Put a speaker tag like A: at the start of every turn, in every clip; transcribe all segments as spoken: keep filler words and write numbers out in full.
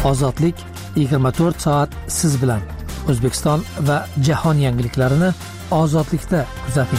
A: Ozodlik yigirma to'rt soat siz bilan. O'zbekiston va jahon yangiliklarini Ozodlikda kuzating.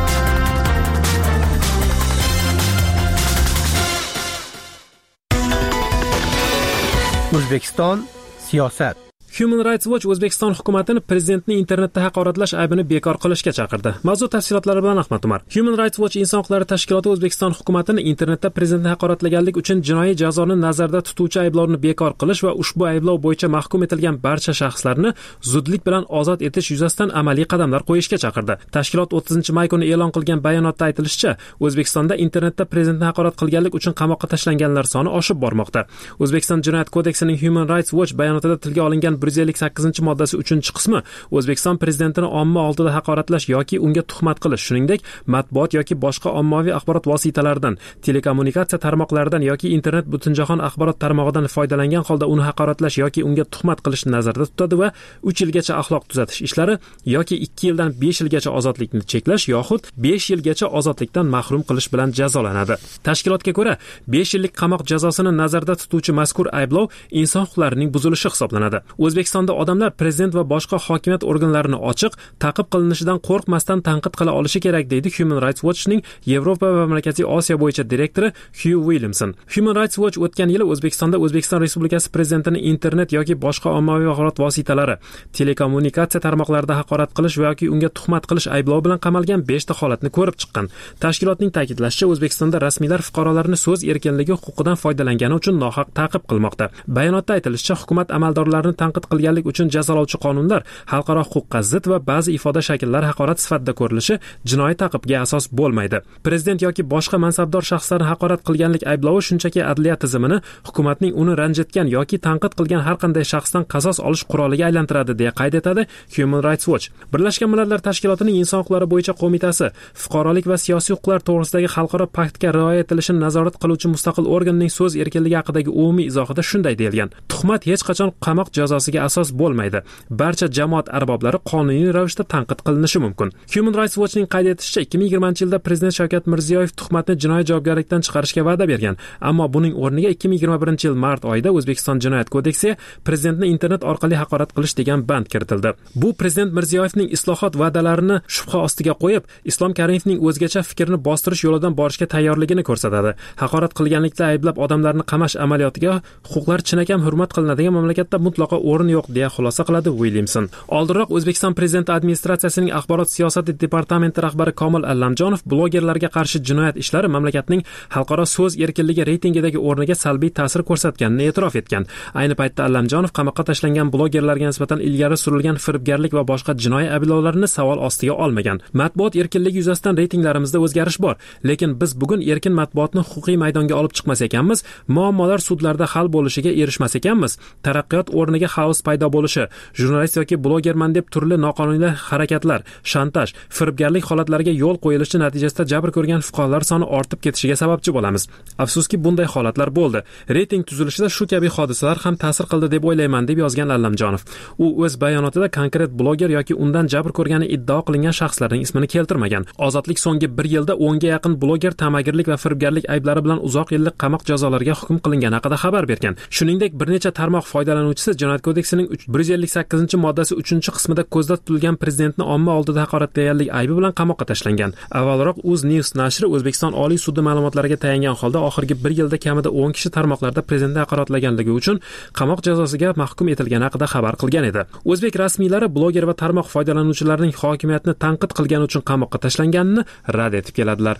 B: O'zbekiston siyosat.
C: Human Rights Watch O'zbekiston hukumatini prezidentning internetda haqoratlash aybini bekor qilishga chaqirdi. Mavzu tafsilotlari bilan Ahmad Umar. Human Rights Watch inson huquqlari tashkiloti O'zbekiston hukumatini internetda prezidentni haqoratlaganlik uchun jinoiy jazoni nazarda tutuvchi ayblovni bekor qilish va ushbu ayblov bo'yicha mahkum etilgan barcha shaxslarni zudlik bilan ozod etish yuzasidan amaliy qadamlar qo'yishga chaqirdi. Tashkilot o'ttizinchi may kuni e'lon qilgan bayonotda aytilishicha, O'zbekistonda internetda prezidentni haqorat qilganlik uchun qamoqqa tashlanganlar soni oshib bormoqda. O'zbekiston Jinoyat kodeksining Human Rights Watch bayonotida tilga olingan bir yuz ellik sakkizinchi moddasi uchinchi qismi O'zbekiston prezidentini omma oldida haqoratlash yoki unga tuhmat qilish, shuningdek, matbuot yoki boshqa ommaviy axborot vositalaridan, telekommunikatsiya tarmoqlaridan yoki internet butunjahon axborot tarmog'idan foydalangan holda uni haqoratlash yoki unga tuhmat qilishni nazarda tutadi va uch yilgacha axloq tuzatish ishlari yoki ikki yildan besh yilgacha ozodlikni cheklash yoxud besh yilgacha ozodlikdan mahrum qilish bilan jazolanadi. Tashkilotga ko'ra, besh yillik qamoq jazosini nazarda tutuvchi mazkur ayblov inson huquqlarining buzilishi hisoblanadi. O'zbekistonda odamlar prezident va boshqa hokimiyat organlarini ochiq, ta'qib qilinishidan qo'rqmasdan tanqid qila olishi kerak, deydi Human Rights Watchning Yevropa va Markaziy Osiyo bo'yicha direktori Hugh Williamson. Human Rights Watch o'tgan yili O'zbekistonda O'zbekiston Respublikasi prezidentining internet yoki boshqa ommaviy axborot vositalari, telekommunikatsiya tarmoqlarida haqorat qilish yoki unga tuhmat qilish ayblovi bilan qamalgan besh ta holatni ko'rib chiqqan. Tashkilotning ta'kidlashicha, O'zbekistonda rasmiylar fuqarolarni so'z erkinligi huquqidan foydalangani uchun nohaq ta'qib qilmoqda. Bayonotda aytilishicha, hukumat amaldorlarini tanqid qilganlik uchun jazolovchi qonunlar xalqaro huquqqa zid va ba'zi ifoda shakllari haqorat sifatida ko'rilishi jinoiy ta'qibga asos bo'lmaydi. Prezident yoki boshqa mansabdor shaxslarni haqorat qilganlik ayblovi shunchaki adliya tizimini hukumatning uni ranjitgan yoki tanqid qilgan har qanday shaxsdan qasos olish quroliga aylantiradi, deya qayd etadi Human Rights Watch. Birlashgan Millatlar Tashkilotining inson huquqlari bo'yicha qo'mitasi fuqarolik va siyosiy huquqlar to'g'risidagi xalqaro paktga rioya etilishini nazorat qiluvchi mustaqil organning so'z erkinligi haqidagi umumiy izohida shunday deyilgan: tuhmat hech qachon qamoq jazosiga asos bo'lmaydi. Barcha jamoat arboblari qonuniy ravishda tanqid qilinishi mumkin. Human Rights Watchning qayd etishicha, ikki ming yigirmanchi yilda prezident Shavkat Mirziyoyev tuhmatni jinoiy javobgarlikdan chiqarishga va'da bergan, ammo buning o'rniga ikki ming yigirma birinchi yil mart oyida O'zbekiston Jinoyat kodeksiga prezidentni internet orqali haqorat qilish degan band kiritildi. Bu prezident Mirziyoyevning islohot va'dalarini shubha ostiga qo'yib, Islom Karimovning o'zgacha fikrni bostirish yo'lidan borishga tayyorligini ko'rsatadi. Haqorat qilganlikda ayblab odamlarni qamash amaliyotiga huquqlar chinakam hurmat qilinadigan mamlakatda mutlaqo o'rin yo'q, deya xulosa qiladi Williamson. Oldinroq O'zbekiston prezidenti administratsiyasining axborot siyosati departamenti rahbari Komil Allamjonov blogerlarga qarshi jinoyat ishlari mamlakatning xalqaro so'z erkinligi reytingidagi o'rniga salbiy ta'sir ko'rsatganini e'tirof etgan. Ayni paytda Allamjonov qamoqqa tashlangan blogerlarga nisbatan ilgari surilgan firibgarlik va boshqa jinoiy ayblovlarni savol ostiga olmagan. Matbuot erkinligi yuzasidan reytinglarimizda o'zgarish bor, lekin biz bugun erkin matbuotni huquqiy maydonga olib chiqmas ekanmiz, muammolar sudlarda hal bo'lishiga erishmas ekanmiz, taraqqiyot o'rniga xaos paydo bo'lishi, jurnalist yoki blogerman deb turli noqonuniy harakatlar, shantaj, firibgarlik holatlariga yo'l qo'yilishi natijasida jabr ko'rgan fuqarolar soni ortib ketishiga sababchi bo'lamiz. Afsuski, bunday holatlar bo'ldi. Reyting tuzilishida shu kabi hodisalar ham ta'sir qildi deb o'ylayman, deb yozgan Allamjonov. U o'z bayonotida konkret bloger yoki undan jabr ko'rgani iddao qilingan shaxslarning ismini keltirmagan. Ozodlik so'nggi bir yilda o'nga yaqin bloger tamagirlik va firibgarlik ayblari bilan uzoq yillik qamoq jazolariga hukm qilingani haqida xabar bergan. Shuningdek, bir necha tarmoq foydalanuvchisi Jinoyat kodeksining bir yuz ellik sakkizinchi moddasi uchinchi qismida ko'zda tutilgan prezidentni omma oldida haqoratlaganlik aybi bilan qamoqqa tashlangan. Avvalroq UzNews nashri O'zbekiston Oliy sudi ma'lumotlariga tayangan holda oxirgi bir yilda kamida o'n kishi tarmoqlarda prezidentni haqoratlaganligi uchun qamoq jazosiga mahkum etilgani haqida xabar qilgan edi. O'zbek rasmiylari bloger va tarmoq foydalanuvchilarining hokimiyatni tanqid qilgani uchun qamoqqa tashlanganini rad etib keladilar.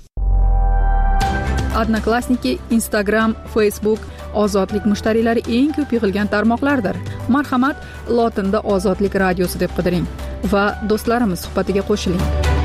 D: Odnoklassniki, Instagram, Facebook ozodlik mushtariylari eng ko'p yig'ilgan tarmoqlardir. Marhamat, lotinda Ozodlik radiosi deb qidiring va do'stlarimiz suhbatiga qo'shiling.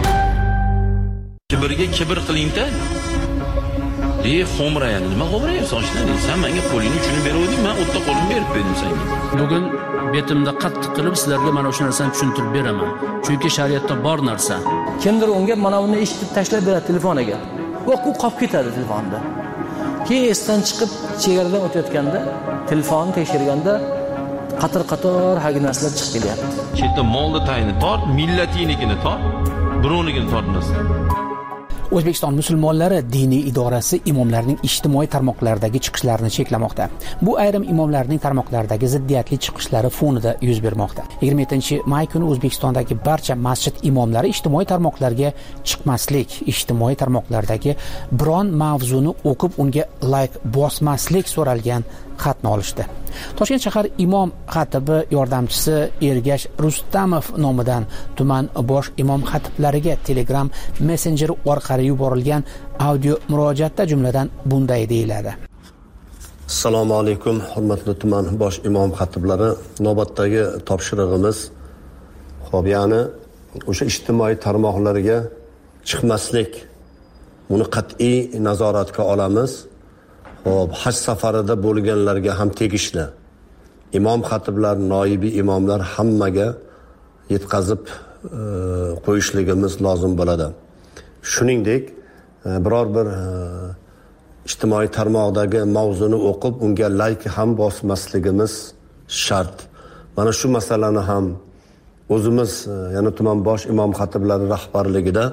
E: Kibrga kibr qiling-da. Ey, xo'mrayani, nima xo'mrayapsan oshna? Sen menga qo'lingni uchun beruvding, men o'tda qo'limni berib berdim senga.
F: Bugun betimda qattiq qilib sizlarga mana shu narsani tushuntirib beraman. Chunki shariatda bor narsa.
G: Kimdir unga mana buni eshitib tashlab beradi telefoniga. Va u qolib ketadi telefonda. Keyin esdan chiqib chegaradan o'tayotganda, telefonni tekshirganda qator-qator hagi narsalar chiqib kelyapti.
E: Chetda molni tayini tort, millatinikini tort, birovnikini tortmas.
A: O'zbekiston musulmonlari diniy idorasi imomlarning ijtimoiy tarmoqlardagi chiqishlarini cheklamoqda. Bu ayrim imomlarning tarmoqlardagi ziddiyatli chiqishlari fonida yuz bermoqda. yigirma yettinchi may kuni O'zbekistondagi barcha masjid imomlari ijtimoiy tarmoqlarga chiqmaslik, ijtimoiy tarmoqlardagi biron mavzuni o'qib unga like bosmaslik so'ralgan xatni olishdi. Toshkent shahar imom xatibi yordamchisi Ergash Rustamov nomidan tuman bosh imom xatiblariga Telegram messenjeri orqali yuborilgan audio murojaatda jumladan bunday deyiladi.
B: Assalomu alaykum, hurmatli tuman bosh imom xatiblari. Navbatdagi topshirig'imiz xo'p, ya'ni o'sha ijtimoiy tarmoqlarga chiqmaslik. Buni qat'iy nazoratga olamiz. Xo'p, haj safarida bo'lganlarga ham tegishli. Imom xatiblar, noibi imomlar hammaga yetkazib e, qo'yishligimiz lozim bo'ladi. Shuningdek, e, biror bir e, ijtimoiy tarmoqdagi mavzuni o'qib, unga like ham bosmasligimiz shart. Mana shu masalani ham o'zimiz, e, ya'ni tuman bosh imom xatiblari rahbarligida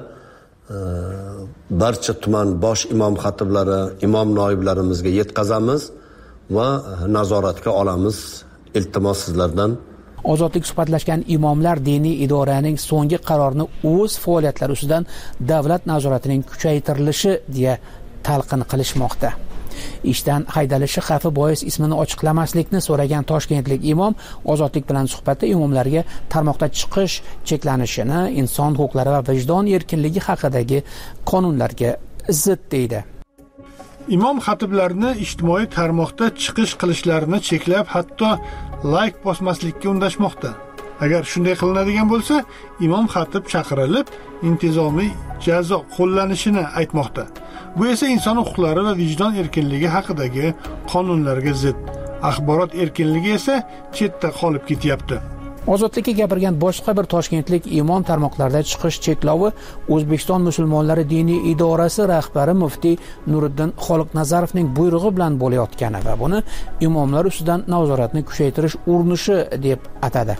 B: barcha tuman bosh imom xatiblari, imom noiblarimizga yetkazamiz va nazoratga olamiz. Iltimos sizlardan.
A: Ozodlik suhbatlashgan imomlar diniy idoraning so'nggi qarorini o'z faoliyatlari ustidan davlat nazoratining kuchaytirilishi deya talqin qilishmoqda. Ishdan haydalishi xavfi bois ismini ochiqlamaslikni so'ragan toshkentlik imom Ozodlik bilan suhbatda imomlarga tarmoqda chiqish cheklanishini inson huquqlari va vijdon erkinligi haqidagi qonunlarga zid deydi.
H: Imom xatiblarni ijtimoiy tarmoqda chiqish qilishlarini cheklab, hatto like bosmaslikka undashmoqda. Agar shunday qilinadigan bo'lsa, imom xatib chaqirilib, intizomiy jazo qo'llanishini aytmoqda. Bu esa inson huquqlari va vijdon erkinligi haqidagi qonunlarga zid. Axborot erkinligi esa chetda qolib ketyapti.
A: Ozodlikka gapirgan boshqa bir toshkentlik imom tarmoqlarda chiqish cheklovi O'zbekiston musulmonlari diniy idorasi rahbari muftiy Nuriddin Xoliqnazarovning buyrug'i bilan bo'layotgani va buni imomlar ustidan nazoratni kuchaytirish urinishi deb atadi.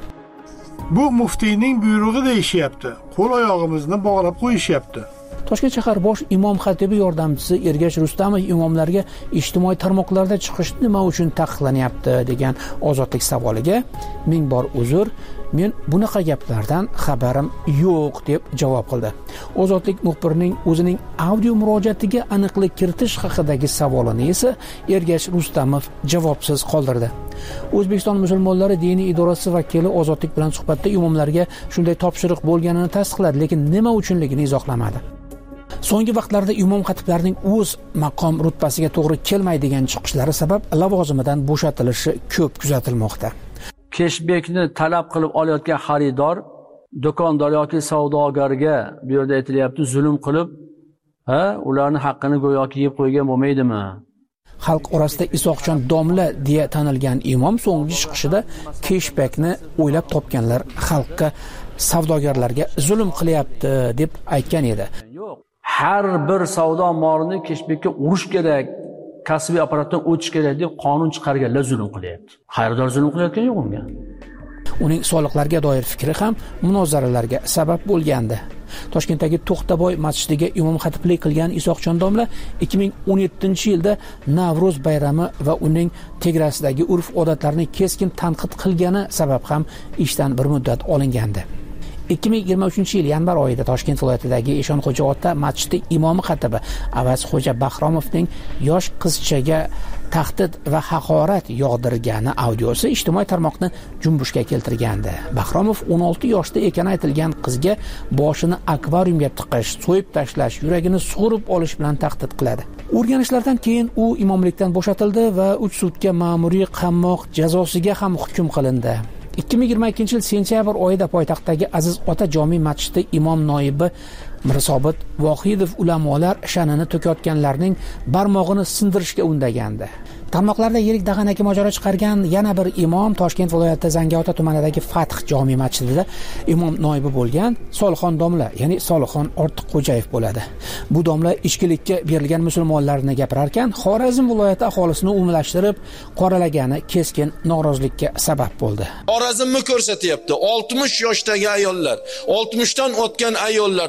H: Bu muftiyning buyrug'i deyishyapti. Qo'l oyog'imizni bog'lab qo'yishyapti.
A: Toshkent shahar bosh imom xatibi yordamchisi Ergash Rustamov imomlarga ijtimoiy tarmoqlarda chiqish nima uchun taqiqlanyapti degan Ozodlik savoliga ming bor uzr, men bunaqa gaplardan xabarim yo'q deb javob qildi. Ozodlik muxbirining o'zining audio murojaatiga aniqlik kiritish haqidagi savolini esa Ergash Rustamov javobsiz qoldirdi. O'zbekiston musulmonlari diniy idorasi vakili Ozodlik bilan suhbatda imomlarga shunday topshiriq bo'lganini tasdiqladi, lekin nima uchunligini izohlamadi. So'nggi vaqtlarda imom xatiblarning o'z maqom rutbasiga to'g'ri kelmaydigan chiqishlari sabab lavozimidan bo'shatilishi ko'p kuzatilmoqda.
F: Cashbackni talab qilib olayotgan xaridor, do'kondor yoki savdogarga bu yerda aytilyapti, zulm qilib, ha, ularning haqqini go'yoki yeb qo'ygan bo'lmaydimi?
A: Xalq orasida Isoqjon domla deya tanilgan imom so'nggi chiqishida cashbackni o'ylab topganlar xalqqa, savdogarlarga zulm qilyapti deb aytgan edi.
F: Yo'q. Har bir savdo molini cashbackka urish kerak, kasbiy apparatdan o'tish kerak deb qonun chiqarganlar zulm qilyapti. Xaridor zulm qilayotgan yo'q unga.
A: Uning soliqlarga doir fikri ham munozaralarga sabab bo'lgandi. Toshkentdagi To'xtaboy masjidiga imom xatiblik qilgan Isoqjon domla ikki ming o'n yettinchi yilda Navro'z bayrami va uning tegrasidagi urf-odatlarni keskin tanqid qilgani sabab ham ishdan bir muddat olingandi. ikki ming yigirma uchinchi yil yanvar oyida Toshkent viloyatidagi Eshonxo'ja ota masjidi imomi xatibi Avazxo'ja Bahromovning yosh qizchaga tahdid va haqorat yog'dirgani audiosi ijtimoiy tarmoqni jumbushga keltirgandi. Bahromov o'n olti yoshda ekani aytilgan qizga boshini akvariumga tiqish, so'yib tashlash, yuragini sug'urib olish bilan tahdid qiladi. O'rganishlardan keyin u imomlikdan bo'shatildi va uch sutka ma'muriy qamoq jazosiga ham hukm qilindi. ikki ming yigirma ikkinchi yil sentyabr oyida poytaxtdagi Aziz ota jome masjidi imom noibi Mirsobit Vohidov ulamolar sha'nini to'kayotganlarning barmog'ini sindirishga undagandi. Tarmoqlarda yirik dag'anaki mojaro chiqargan yana bir imom Toshkent viloyati Zangiota tumanidagi Fath jome masjidida imom noibi bo'lgan Solixon domla, ya'ni Solixon Ortiqxo'jayev bo'ladi. Bu domla ichkilikka berilgan musulmonlarni gapirar ekan, Xorazm viloyati aholisini umumlashtirib qoralagani keskin norozilikka sabab bo'ldi.
I: Xorazmni ko'rsatyapti. oltmish yoshdagi ayollar, oltmishdan o'tgan ayollar to'yda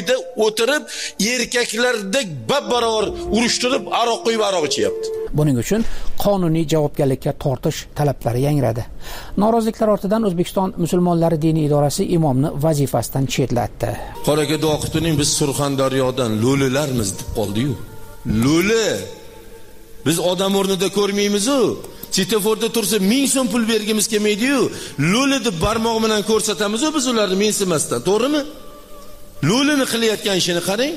I: joyida o'tirib, erkaklardek bab-barobar urushtirib, aroq quyib aroq ichyapti.
A: Buning uchun qonuniy javobgarlikka tortish talablari yangradi. Noroziliklar ortidan O'zbekiston musulmonlari diniy idorasi imomni vazifasidan chetlatdi.
I: Qoraga Doqutining biz Surxondaryodan lo'lilarmiz deb qoldi-yu. Lo'li. Biz odam o'rnida ko'rmaymiz-ku. Svetoforda tursa ming so'm pul bergimiz kelmaydi-yu. Lo'li deb barmoq bilan ko'rsatamiz-ku biz ularni mensimasdan, to'g'rimi? Lo'lini qilayotgan ishini qarang.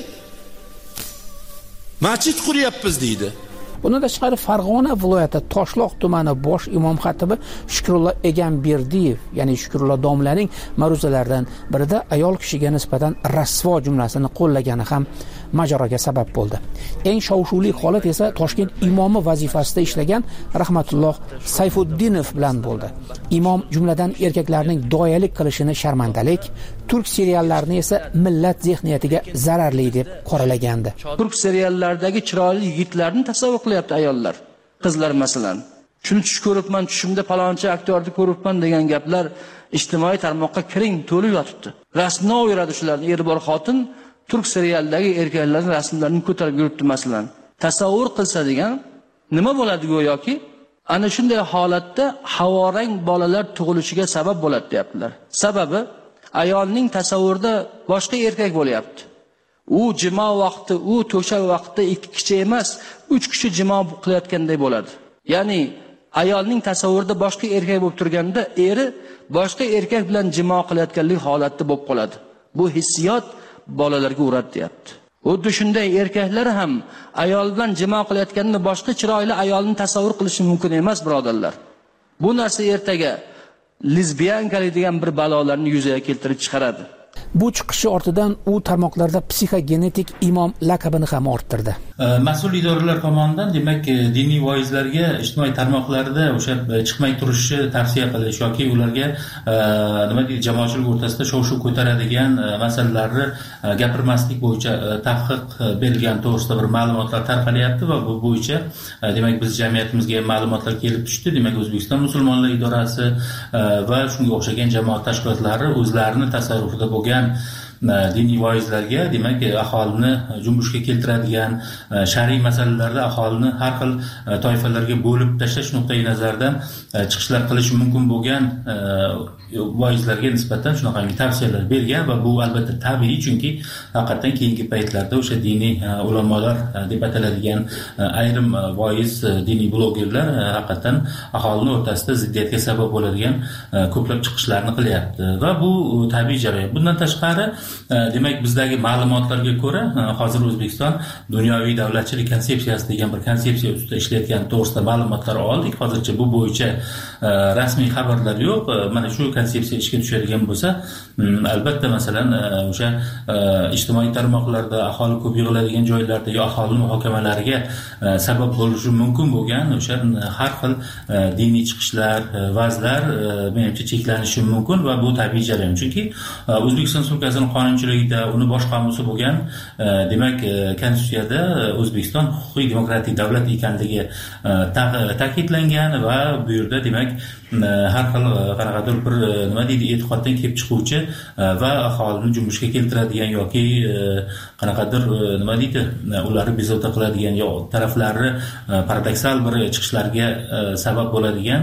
I: Masjid quryapmiz deydi.
A: Bundan tashqari Farg'ona viloyati Toshloq tumani bosh imom xatibi Shukrullo Egamberdiyev, ya'ni Shukrullo domlaning ma'ruzalaridan birida ayol kishiga nisbatan rasvo jumlasini qo'llagani ham mojaroga sabab bo'ldi. Eng shov-shuvli holat esa Toshkent imomi vazifasida ishlagan Rahmatulloh Sayfuddinov bilan bo'ldi. Imom jumladan erkaklarning doyalik qilishini sharmandalik, turk seriallarini esa millat zehniyatiga zararli deb qoralagandi.
G: Turk seriallaridagi chiroyli yigitlarni tasavvur qilyapti ayollar, qizlar masalan. Shuni tush ko'ribman, tushimda palonchi aktyorni ko'ribman degan gaplar ijtimoiy tarmoqqa kiring to'lib yotibdi. Rasmni o'yiradi shularni, eri bor xotin turk serialidagi erkaklarning rasmlarini ko'tarib yuribdi masalan. Tasavvur qilsa degan nima bo'ladi go'yoki? Ana shunday holatda havorang bolalar tug'ilishiga sabab bo'ladi deyaptilar. Sababi ayolning tasavvurida boshqa erkak bo'lyapti. U jimo vaqti, u to'shak vaqtida ikki kishi emas, uch kishi jimo qilayotganday bo'ladi. Ya'ni ayolning tasavvurida boshqa erkak bo'lib turganda, eri boshqa erkak bilan jimo qilayotganlik holatda bo'lib qoladi. Bu hissiyot bolalarga uradi deyapti. Xuddi shunday erkaklar ham ayol bilan jimo qilayotganda boshqa chiroyli ayolni tasavvur qilishi mumkin emas, birodarlar. Bu narsa ertaga lesbiyankalik degan bir balolarni yuzaga keltirib chiqaradi.
A: Bu chiqishi ortidan u tarmoqlarda psixogenetik imom laqabini ham orttirdi.
J: Mas'ul idoralar tomonidan demak diniy voizlarga ijtimoiy tarmoqlarda o'sha chiqmay turishni tavsiya qilish yoki ularga nima deydi jamoatchilik o'rtasida shov-shuv ko'taradigan masalalarni gapirmaslik bo'yicha taqiq berilgan to'g'risida bir ma'lumotlar tarqalyapti va bu bo'yicha demak biz jamiyatimizga ma'lumotlar kelib tushdi. Demak O'zbekiston musulmonlar idorasi va shunga o'xshagan jamoat tashkilotlari o'zlarini tasarrufida bo'lgan diniy voizlarga demak aholini junbushga keltiradigan shar'iy masalalarda aholini har xil toifalarga bo'lib tashlash nuqtai nazaridan chiqishlar qilish mumkin bo'lgan voizlarga nisbatan shunaqa tavsiyalar bergan va bu albatta tabiiy, chunki haqiqatan keyingi paytlarda o'sha diniy ulamolar deb ataladigan ayrim voiz diniy blogerlar haqiqatan aholini o'rtasida ziddiyatga sabab bo'ladigan ko'plab chiqishlarni qilyapti va bu tabiiy jarayon. Bundan tashqari demak bizdagi ma'lumotlarga ko'ra hozir O'zbekiston dunyoviy davlatchilik konsepsiyasi degan bir konsepsiya ustida ishlayotgan to'g'risida ma'lumotlar oldik. Hozircha bu bo'yicha rasmiy xabarlar yo'q. Mana shu konsepsiya ishga tushadigan bo'lsa, albatta masalan o'sha ijtimoiy tarmoqlarda aholi ko'p yig'iladigan joylarda yo aholi muhokamalariga sabab bo'lishi mumkin bo'lgan o'sha har xil diniy chiqishlar, va'zlar menimcha cheklanishi mumkin va bu tabiiy jarayon. Chunki O'zbekiston Respublikasining qonunchiligida uni bosh qomusi bo'lgan demak konstitutsiyada O'zbekiston huquqiy demokratik davlat ekanligi ta'kidlangan va bu yerda demak har xil qanaqadir bir nima deydi e'tiqoddan kelib chiquvchi va aholini junbushga keltiradigan yoki qanaqadir nima deydi ularni bezovta qiladigan yo taraflarni paradoksal bir chiqishlarga sabab bo'ladigan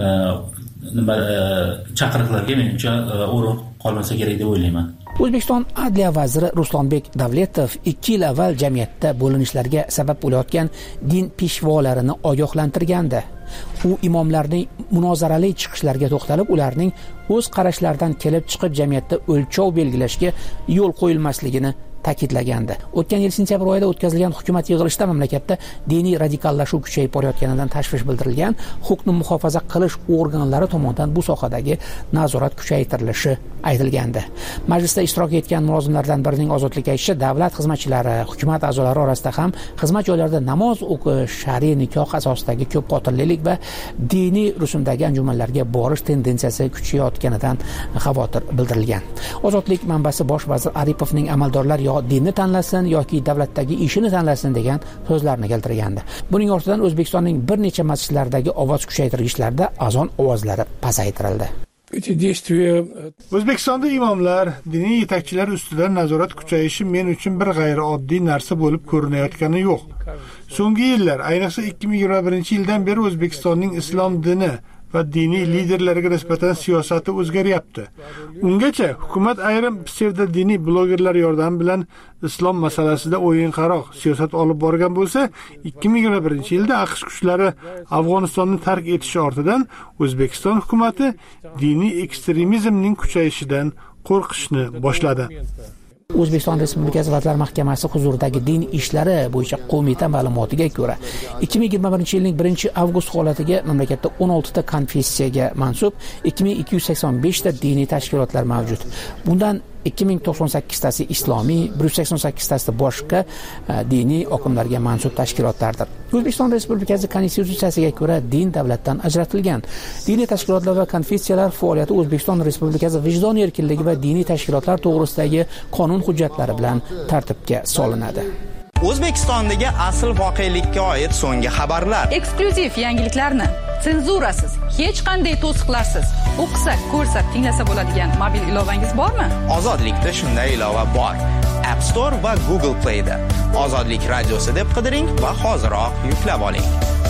J: nima chaqiriqlarga menimcha o'rin qolmasa kerak deb o'ylayman.
A: O'zbekiston Adliya vaziri Ruslonbek Davletov ikki yil avval jamiyatda bo'linishlarga sabab bo'layotgan din peshvolarini ogohlantirgandi. U imomlarning munozarali chiqishlariga to'xtalib, ularning o'z qarashlaridan kelib chiqib jamiyatda o'lchov belgilashga yo'l qo'yilmasligini ta'kidlagandi. O'tgan yil sentyabr oyida o'tkazilgan hukumat yig'ilishida mamlakatda diniy radikallashuv kuchayib borayotganidan tashvish bildirilgan, huquqni muhofaza qilish organlari tomonidan bu sohadagi nazorat kuchaytirilishi aytilgandi. Majlisda ishtirok etgan mulozimlardan birining ozodlik aytishi, davlat xizmatchilari, hukumat a'zolari orasida ham xizmat joylarida namoz o'qish, shar'iy nikoh asosidagi ko'p qotillik va diniy rusumdagi anjumanlarga borish tendensiyasi kuchayayotganidan xavotir bildirilgan. Ozodlik manbasi bosh vazir Aripovning amaldorlar yo dinni tanlasin yoki davlatdagi ishini tanlasin degan so'zlarni keltirgandi. Buning ortidan O'zbekistonning bir necha masjidlaridagi ovoz kuchaytirgichlarda azon ovozlari pasaytirildi.
H: O'zbekistonda imomlar, diniy yetakchilar ustidan nazorat kuchayishi men uchun bir g'ayrioddiy narsa bo'lib ko'rinayotgani yo'q. So'nggi yillar, ayniqsa ikki ming yigirma birinchi yildan beri O'zbekistonning islom dini va diniy liderlariga nisbatan siyosati o'zgaryapti. Ungacha hukumat ayrim psevdodiniy blogerlar yordami bilan islom masalasida o'yinqaroq siyosat olib borgan bo'lsa, ikki ming yigirma birinchi yilda AQSh kuchlari Afg'onistonni tark etishi ortidan O'zbekiston hukumatı diniy ekstremizmning kuchayishidan qo'rqishni boshladi.
A: O'zbekiston Respublikasi Vazirlar Mahkamasi huzuridagi din ishlari bo'yicha qo'mita ma'lumotiga ko'ra, ikki ming yigirma birinchi yilning birinchi avgust holatiga mamlakatda o'n olti ta konfessiyaga mansub ikki ming ikki yuz sakson besh ta diniy tashkilotlar mavjud. Bundan ikki ming to'qson sakkiz tasi islomiy, bir yuz sakson sakkiz tasi boshqa diniy oqimlarga mansub tashkilotlardir. O'zbekiston Respublikasi Konstitutsiyasiga ko'ra din davlatdan ajratilgan. Diniy tashkilotlar va konfessiyalar faoliyati O'zbekiston Respublikasi vijdon erkinligi va diniy tashkilotlar to'g'risidagi qonun hujjatlari bilan tartibga solinadi.
K: O'zbekistondagi asl voqelikka oid so'nggi xabarlar,
D: eksklyuziv yangiliklarni senzurasiz, hech qanday to'siqlarsiz o'qisak, ko'rsak, tinglasa bo'ladigan mobil ilovangiz bormi?
K: Ozodlikda shunday ilova bor. App Store va Google Play da Ozodlik radiosi deb qidiring va hoziroq yuklab oling.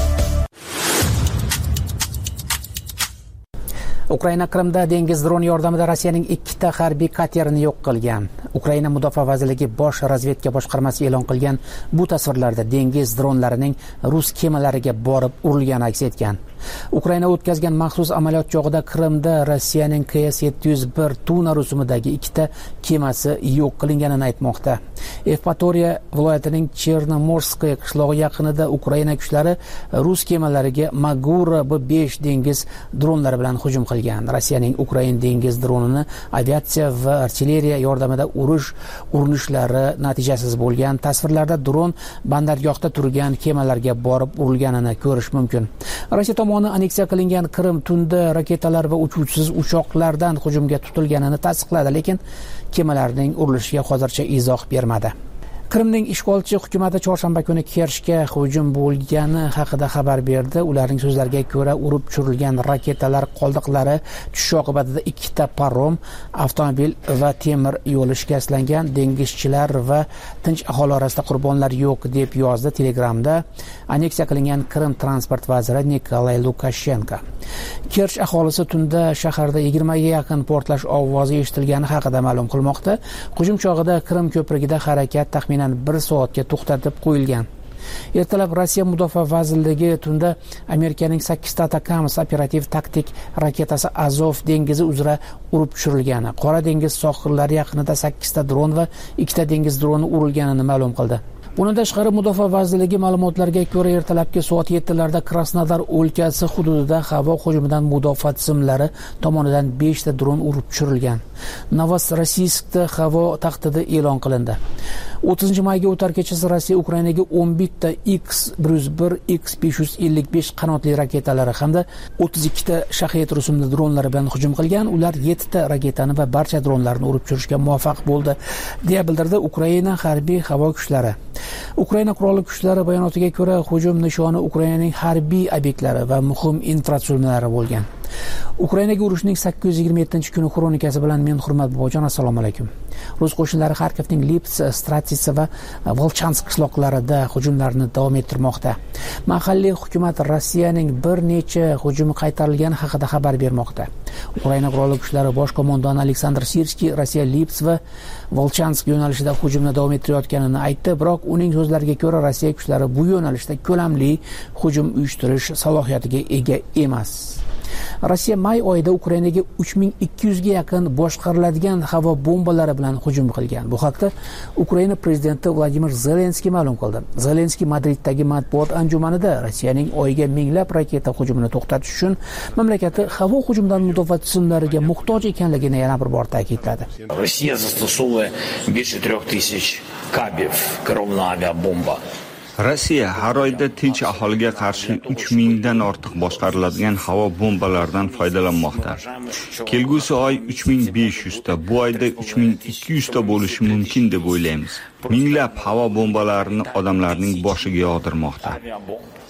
A: Ukraina Qrimda dengiz dron yordamida Rossiyaning ikkita harbiy katerini yo'q qilgan. Ukraina Mudofaa vazirligi bosh razvedka boshqarmasi e'lon qilgan bu tasvirlarda dengiz dronlarining rus kemalariga borib urilgani aks etgan. Ukraina o'tkazgan maxsus amaliyot chog'ida Qrimda Rossiyaning K S yetti yuz bir Tuna rusumidagi ikkita kemasi yo'q qilinganini aytmoqda. Evpatoriya viloyatining Chernomorskoye qishlog'i yaqinida Ukraina kuchlari rus kemalariga Magura B besh dengiz dronlari bilan hujum qilgan. Rossiyaning Ukraina dengiz dronini aviatsiya va artilleriya yordamida urish urinishlari natijasiz bo'lgan. Tasvirlarda dron bandargohda turgan kemalarga borib urilganini ko'rish mumkin. Rossiya tomoni aneksiya qilingan Qrim tunda raketalar va uchuvchisiz uchoqlardan hujumga tutilganini tasdiqladi, lekin kemalarning urilishiga hozircha izoh bermadi. Qrimning ishg'olchi hukumati chorshanba kuni Kerchga hujum bo'lgani haqida xabar berdi. Ularning so'zlariga ko'ra, urib tushirilgan raketalar qoldiqlari tushish oqibatida ikkita parom, avtomobil va temir yo'li shikastlangan. Dengizchilar va tinch aholi orasida qurbonlar yo'q deb yozdi Telegramda aneksiya qilingan Qrim transport vaziri Nikolay Lukashenko. Kerch aholisi tunda shaharda yigirmaga yaqin portlash ovozi eshitilgani haqida ma'lum qilmoqda. Hujum chog'ida Qrim ko'prigida harakat taxminan bir soatga to'xtatib qo'yilgan. Ertalab Rossiya Mudofaa vazirligi tunda Amerikaning sakkizta Atacams operativ taktik raketasi Azov dengizi uzra urib tushirilgani, Qora dengiz sohillari yaqinida sakkizta dron va ikkita dengiz droni urilganini ma'lum qildi. Bundan tashqari Mudofaa vazirligi ma'lumotlariga ko'ra, ertalabki soat yettilarda Krasnodar o'lkasi hududida havo hujumidan mudofaa tizimlari tomonidan besh ta dron urib tushirilgan. Novorossiyskda havo tahdidi e'lon qilindi. o'ttizinchi mayga o'tar kechasi Rossiya Ukrainaga o'n bitta X bir yuz bir, X besh yuz ellik besh qanotli raketalari hamda o'ttiz ikkita Shahed rusumli dronlari bilan hujum qilgan. Ular yettita raketani va barcha dronlarni urib tushirishga muvaffaq bo'ldi, deya bildirdi Ukraina harbiy havo kuchlari. Ukraina qurolli kuchlari bayonotiga ko'ra, hujum nishoni Ukrainaning harbiy obyektlari va muhim infratuzilmalari bo'lgan. Ukrainaga urushning sakkiz yuz yigirma yettinchi kuni xronikasi bilan men Hurmat Bobojon, assalomu alaykum. Rus qo'shinlari Xarkovning Lipsk, Stratitsa va Volchansk qishloqlarida hujumlarni davom ettirmoqda. Mahalliy hukumat Rossiyaning bir necha hujumi qaytarilgani haqida xabar bermoqda. Ukraina qurolli kuchlari bosh qo'mondoni Aleksandr Sirskiy Rossiya Lipsk va Volchansk yo'nalishida hujumni davom ettirayotganini aytdi, biroq uning so'zlariga ko'ra Rossiya kuchlari bu yo'nalishda ko'lamli hujum uyushtirish salohiyatiga ega emas. Rossiya may oyida Ukrainaga uch ming ikki yuz ga yaqin boshqariladigan havo bombalari bilan hujum qilgan. Bu haqda Ukraina prezidenti Vladimir Zelenskiy ma'lum qildi. Zelenskiy Madriddagi matbuot anjumanida Rossiyaning oyiga minglab raketa hujumini to'xtatish uchun mamlakati havo hujumidan mudofaa tizimlariga muhtoj ekanligini yana bir bor ta'kidladi.
L: Rossiya zastosовує більше трьох тисяч кабів керована авіабомба.
M: Rossiya har oyda tinch aholiga qarshi uch mingdan ortiq boshqariladigan havo bombalaridan foydalanmoqda. Kelgusi oy uch ming besh yuz ta, bu oyda uch ming ikki yuz ta bo'lishi mumkin deb o'ylaymiz. Minglab havo bombalarini odamlarning boshiga yog'dirmoqda.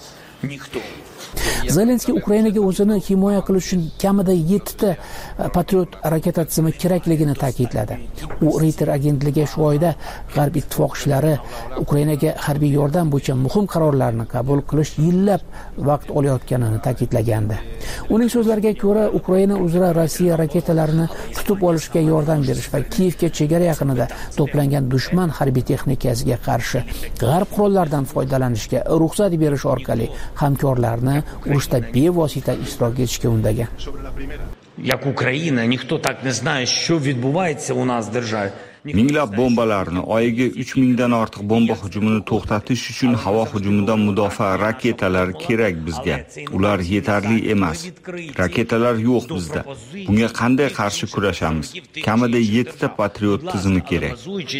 A: Zelenskiy Ukrainaga o'zini himoya qilish uchun kamida yettita Patriot raketa tizimi kerakligini ta'kidladi. U Reuters agentligi shu oyda G'arb ittifoqchilari Ukrainaga harbiy yordam bo'yicha muhim qarorlarni qabul qilish yillab vaqt olayotganini ta'kidlagandi. Uning so'zlariga ko'ra, Ukraina uzra Rossiya raketalarini tutib olishga yordam berish va Kiyevga chegara yaqinida to'plangan dushman harbiy texnikasiga qarshi G'arb qurollaridan foydalanishga ruxsat berish orqali hamkorlarni urushda bevosita ishtirok etishga undagan.
L: Як Україна, ніхто так не знає, що відбувається у нас в державі.
M: Minglab bombalarni, oyiga uch mingdan ortiq bomba hujumini to'xtatish uchun havo hujumidan mudofaa raketalari kerak bizga. Ular yetarli emas. Raketalar yo'q bizda. Bunga qanday qarshi kurashamiz? Kamida yettita Patriot tizimi kerak.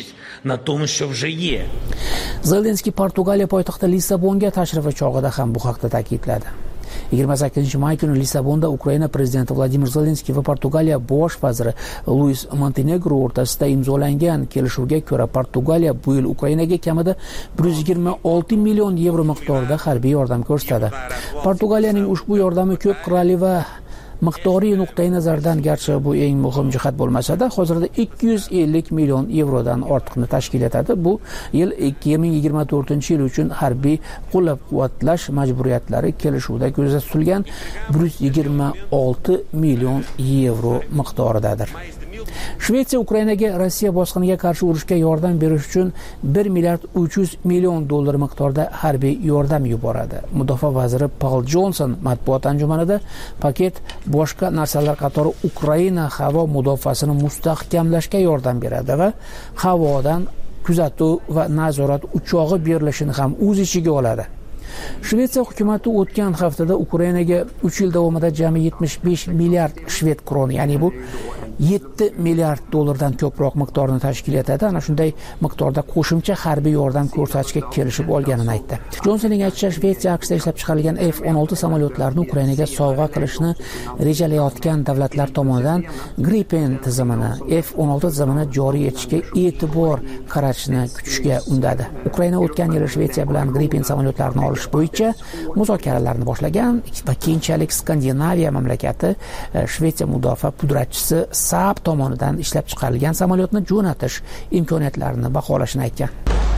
A: Zelenskiy Portugaliya poytaxti Lissabonga tashrifi chog'ida ham bu haqda ta'kidladi. yigirma sakkizinchi may kuni Lissabonda Ukraina prezidenti Vladimir Zelenskiy va Portugaliya bosh vaziri Luis Montenegro o'rtasida imzolangan kelishuvga ko'ra Portugaliya bu yil Ukrainaga kamida bir yuz yigirma olti million yevro miqdorida harbiy yordam ko'rsatadi. Portugaliyaning ushbu yordami ko'p qirrali va miqdoriy nuqtai nazardan garchi bu eng muhim jihat bo'lmasa-da, hozirda ikki yuz ellik million yevrodan ortiqni tashkil etadi. Bu yil ikki ming yigirma to'rtinchi yil uchun harbiy qo'llab-quvvatlash majburiyatlari kelishuvda ko'zda tutilgan bir yuz yigirma olti million yevro miqdoridadir. Shvetsiya Ukrainaga Rossiya bosqiniga qarshi urushga yordam berish uchun bir milliard uch yuz million dollar miqdorida harbiy yordam yuboradi. Mudofaa vaziri Paul Johnson matbuot anjumanida paket boshqa narsalar qatori Ukraina havo mudofaasini mustahkamlashga yordam beradi va havodan kuzatuv va nazorat uchog'i berilishini ham o'z ichiga oladi. Shvetsiya hukumati o'tgan haftada Ukrainaga uch yil davomida jami yetmish besh milliard shved kroni, ya'ni bu yetti milliard dollardan ko'proq miqdorni tashkil etadi. Ana shunday miqdorda qo'shimcha harbiy yordam ko'rsatishga kelishib olganini aytdi. Jonsonning aytishicha, Shvetsiya AQShda ishlab chiqarilgan F o'n olti samolyotlarini Ukrainaga sovg'a qilishni rejalayotgan davlatlar tomonidan Gripen tizimini, F o'n olti tizimini joriy etishga e'tibor qaratishni kutishga undadi. Ukraina o'tgan yil Shvetsiya bilan Gripen samolyotlarini olish bo'yicha muzokaralarni boshlagan va keyinchalik Skandinaviya mamlakati Shvetsiya mudofaa pudratchisi Saab tomonidan ishlab chiqarilgan samolyotni jo'natish imkoniyatlarini baholashini aytgan.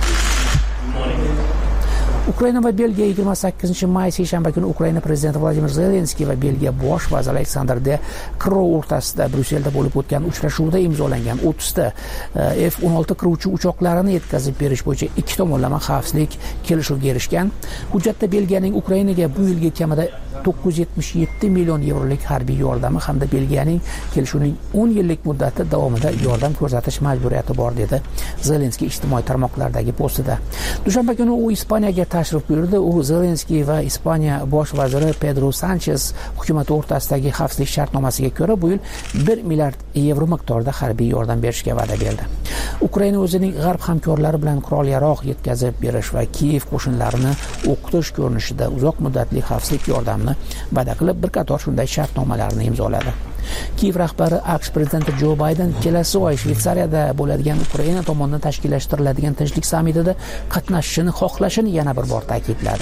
A: Ukraina va Belgiya yigirma sakkizinchi may seshanba kuni Ukraina prezidenti Vladimir Zelenskiy va Belgiya bosh vaziri Alexander De Croo o'rtasida Bryusselda bo'lib o'tgan uchrashuvda imzolangan o'ttizta F o'n olti qiruvchi uchoqlarini yetkazib berish bo'yicha ikki tomonlama xavfsizlik kelishuviga erishgan. Hujjatda Belgiyaning Ukrainaga bu yilgi kamida to'qqiz yuz yetmish yetti million yevrolik harbiy yordami hamda Belgiyaning kelishuvning o'n yillik muddati davomida yordam ko'rsatish majburiyati bor dedi Zelenskiy ijtimoiy tarmoqlardagi postida. Dushanba kuni u Ispaniyaga tashrif buyurdi. U Zelenskiy va Ispaniya bosh vaziri Pedro Sanchez hukumati o'rtasidagi xavfsizlik shartnomasiga ko'ra bu yil bir milliard yevro miqdorida harbiy yordam berishga va'da berdi. Ukraina o'zining g'arb hamkorlari bilan qurol-yarog' yetkazib berish va Kiyev qo'shinlarini o'qitish ko'rinishida uzoq muddatli xavfsizlik yordamini va'da qilib bir qator shunday shartnomalarni imzoladi. Kiyev rahbari AQSh prezidenti Jo Bayden kelasi oy Shveysariyada bo'ladigan Ukraina tomonidan tashkillashtiriladigan tinchlik sammitida qatnashishini xohlashini yana bir bor ta'kidladi.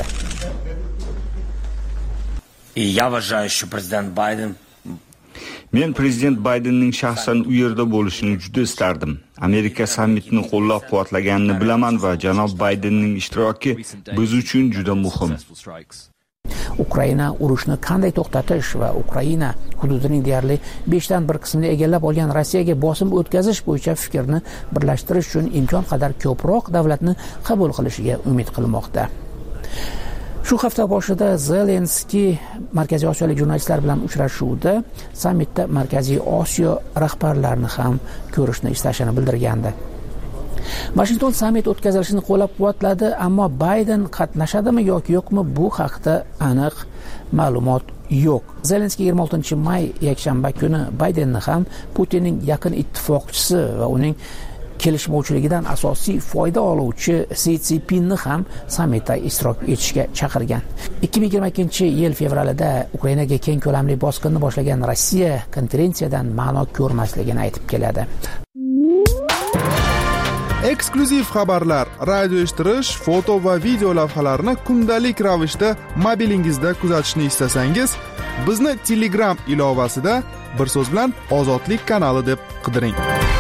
L: Я вважаю, що президент Байден
M: Men prezident Baydenning shaxsan u yerda bo'lishini juda istardim. Amerika sammitini qo'llab-quvvatlaganini bilaman va janob Baydenning ishtiroki biz uchun juda muhim.
A: Ukraina urushni qanday to'xtatish va Ukraina hududining deyarli beshdan bir qismini egallab olgan Rossiyaga bosim o'tkazish bo'yicha fikrni birlashtirish uchun imkon qadar ko'proq davlatni qabul qilishiga umid qilmoqda. Shu hafta boshida Zelenskiy Markaziy Osiyolik jurnalistlar bilan uchrashuvda sammitda Markaziy Osiyo rahbarlarini ham ko'rishni istashini bildirgandi. Washington sammit o'tkazilishini qo'llab-quvvatladi, ammo Bayden qatnashadimi yoki yo'qmi bu haqda aniq ma'lumot yo'q. Zelenskiy yigirma oltinchi may yakshanba kuni Baydenni ham Putinning yaqin ittifoqchisi va uning kelishmovchiligidan asosiy foyda oluvchi Si Szinpinni ham sammitda ishtirok etishga chaqirgan. ikki ming yigirma ikkinchi yil fevralida Ukrainaga keng ko'lamli bosqinni boshlagan Rossiya konferensiyadan ma'no ko'rmasligini aytib keladi.
N: eksklyuziv xabarlar, radio eshittirish, foto va video lavhalarni kundalik ravishda mobilingizda kuzatishni istasangiz, bizni Telegram ilovasida bir so'z bilan Ozodlik kanali deb qidiring.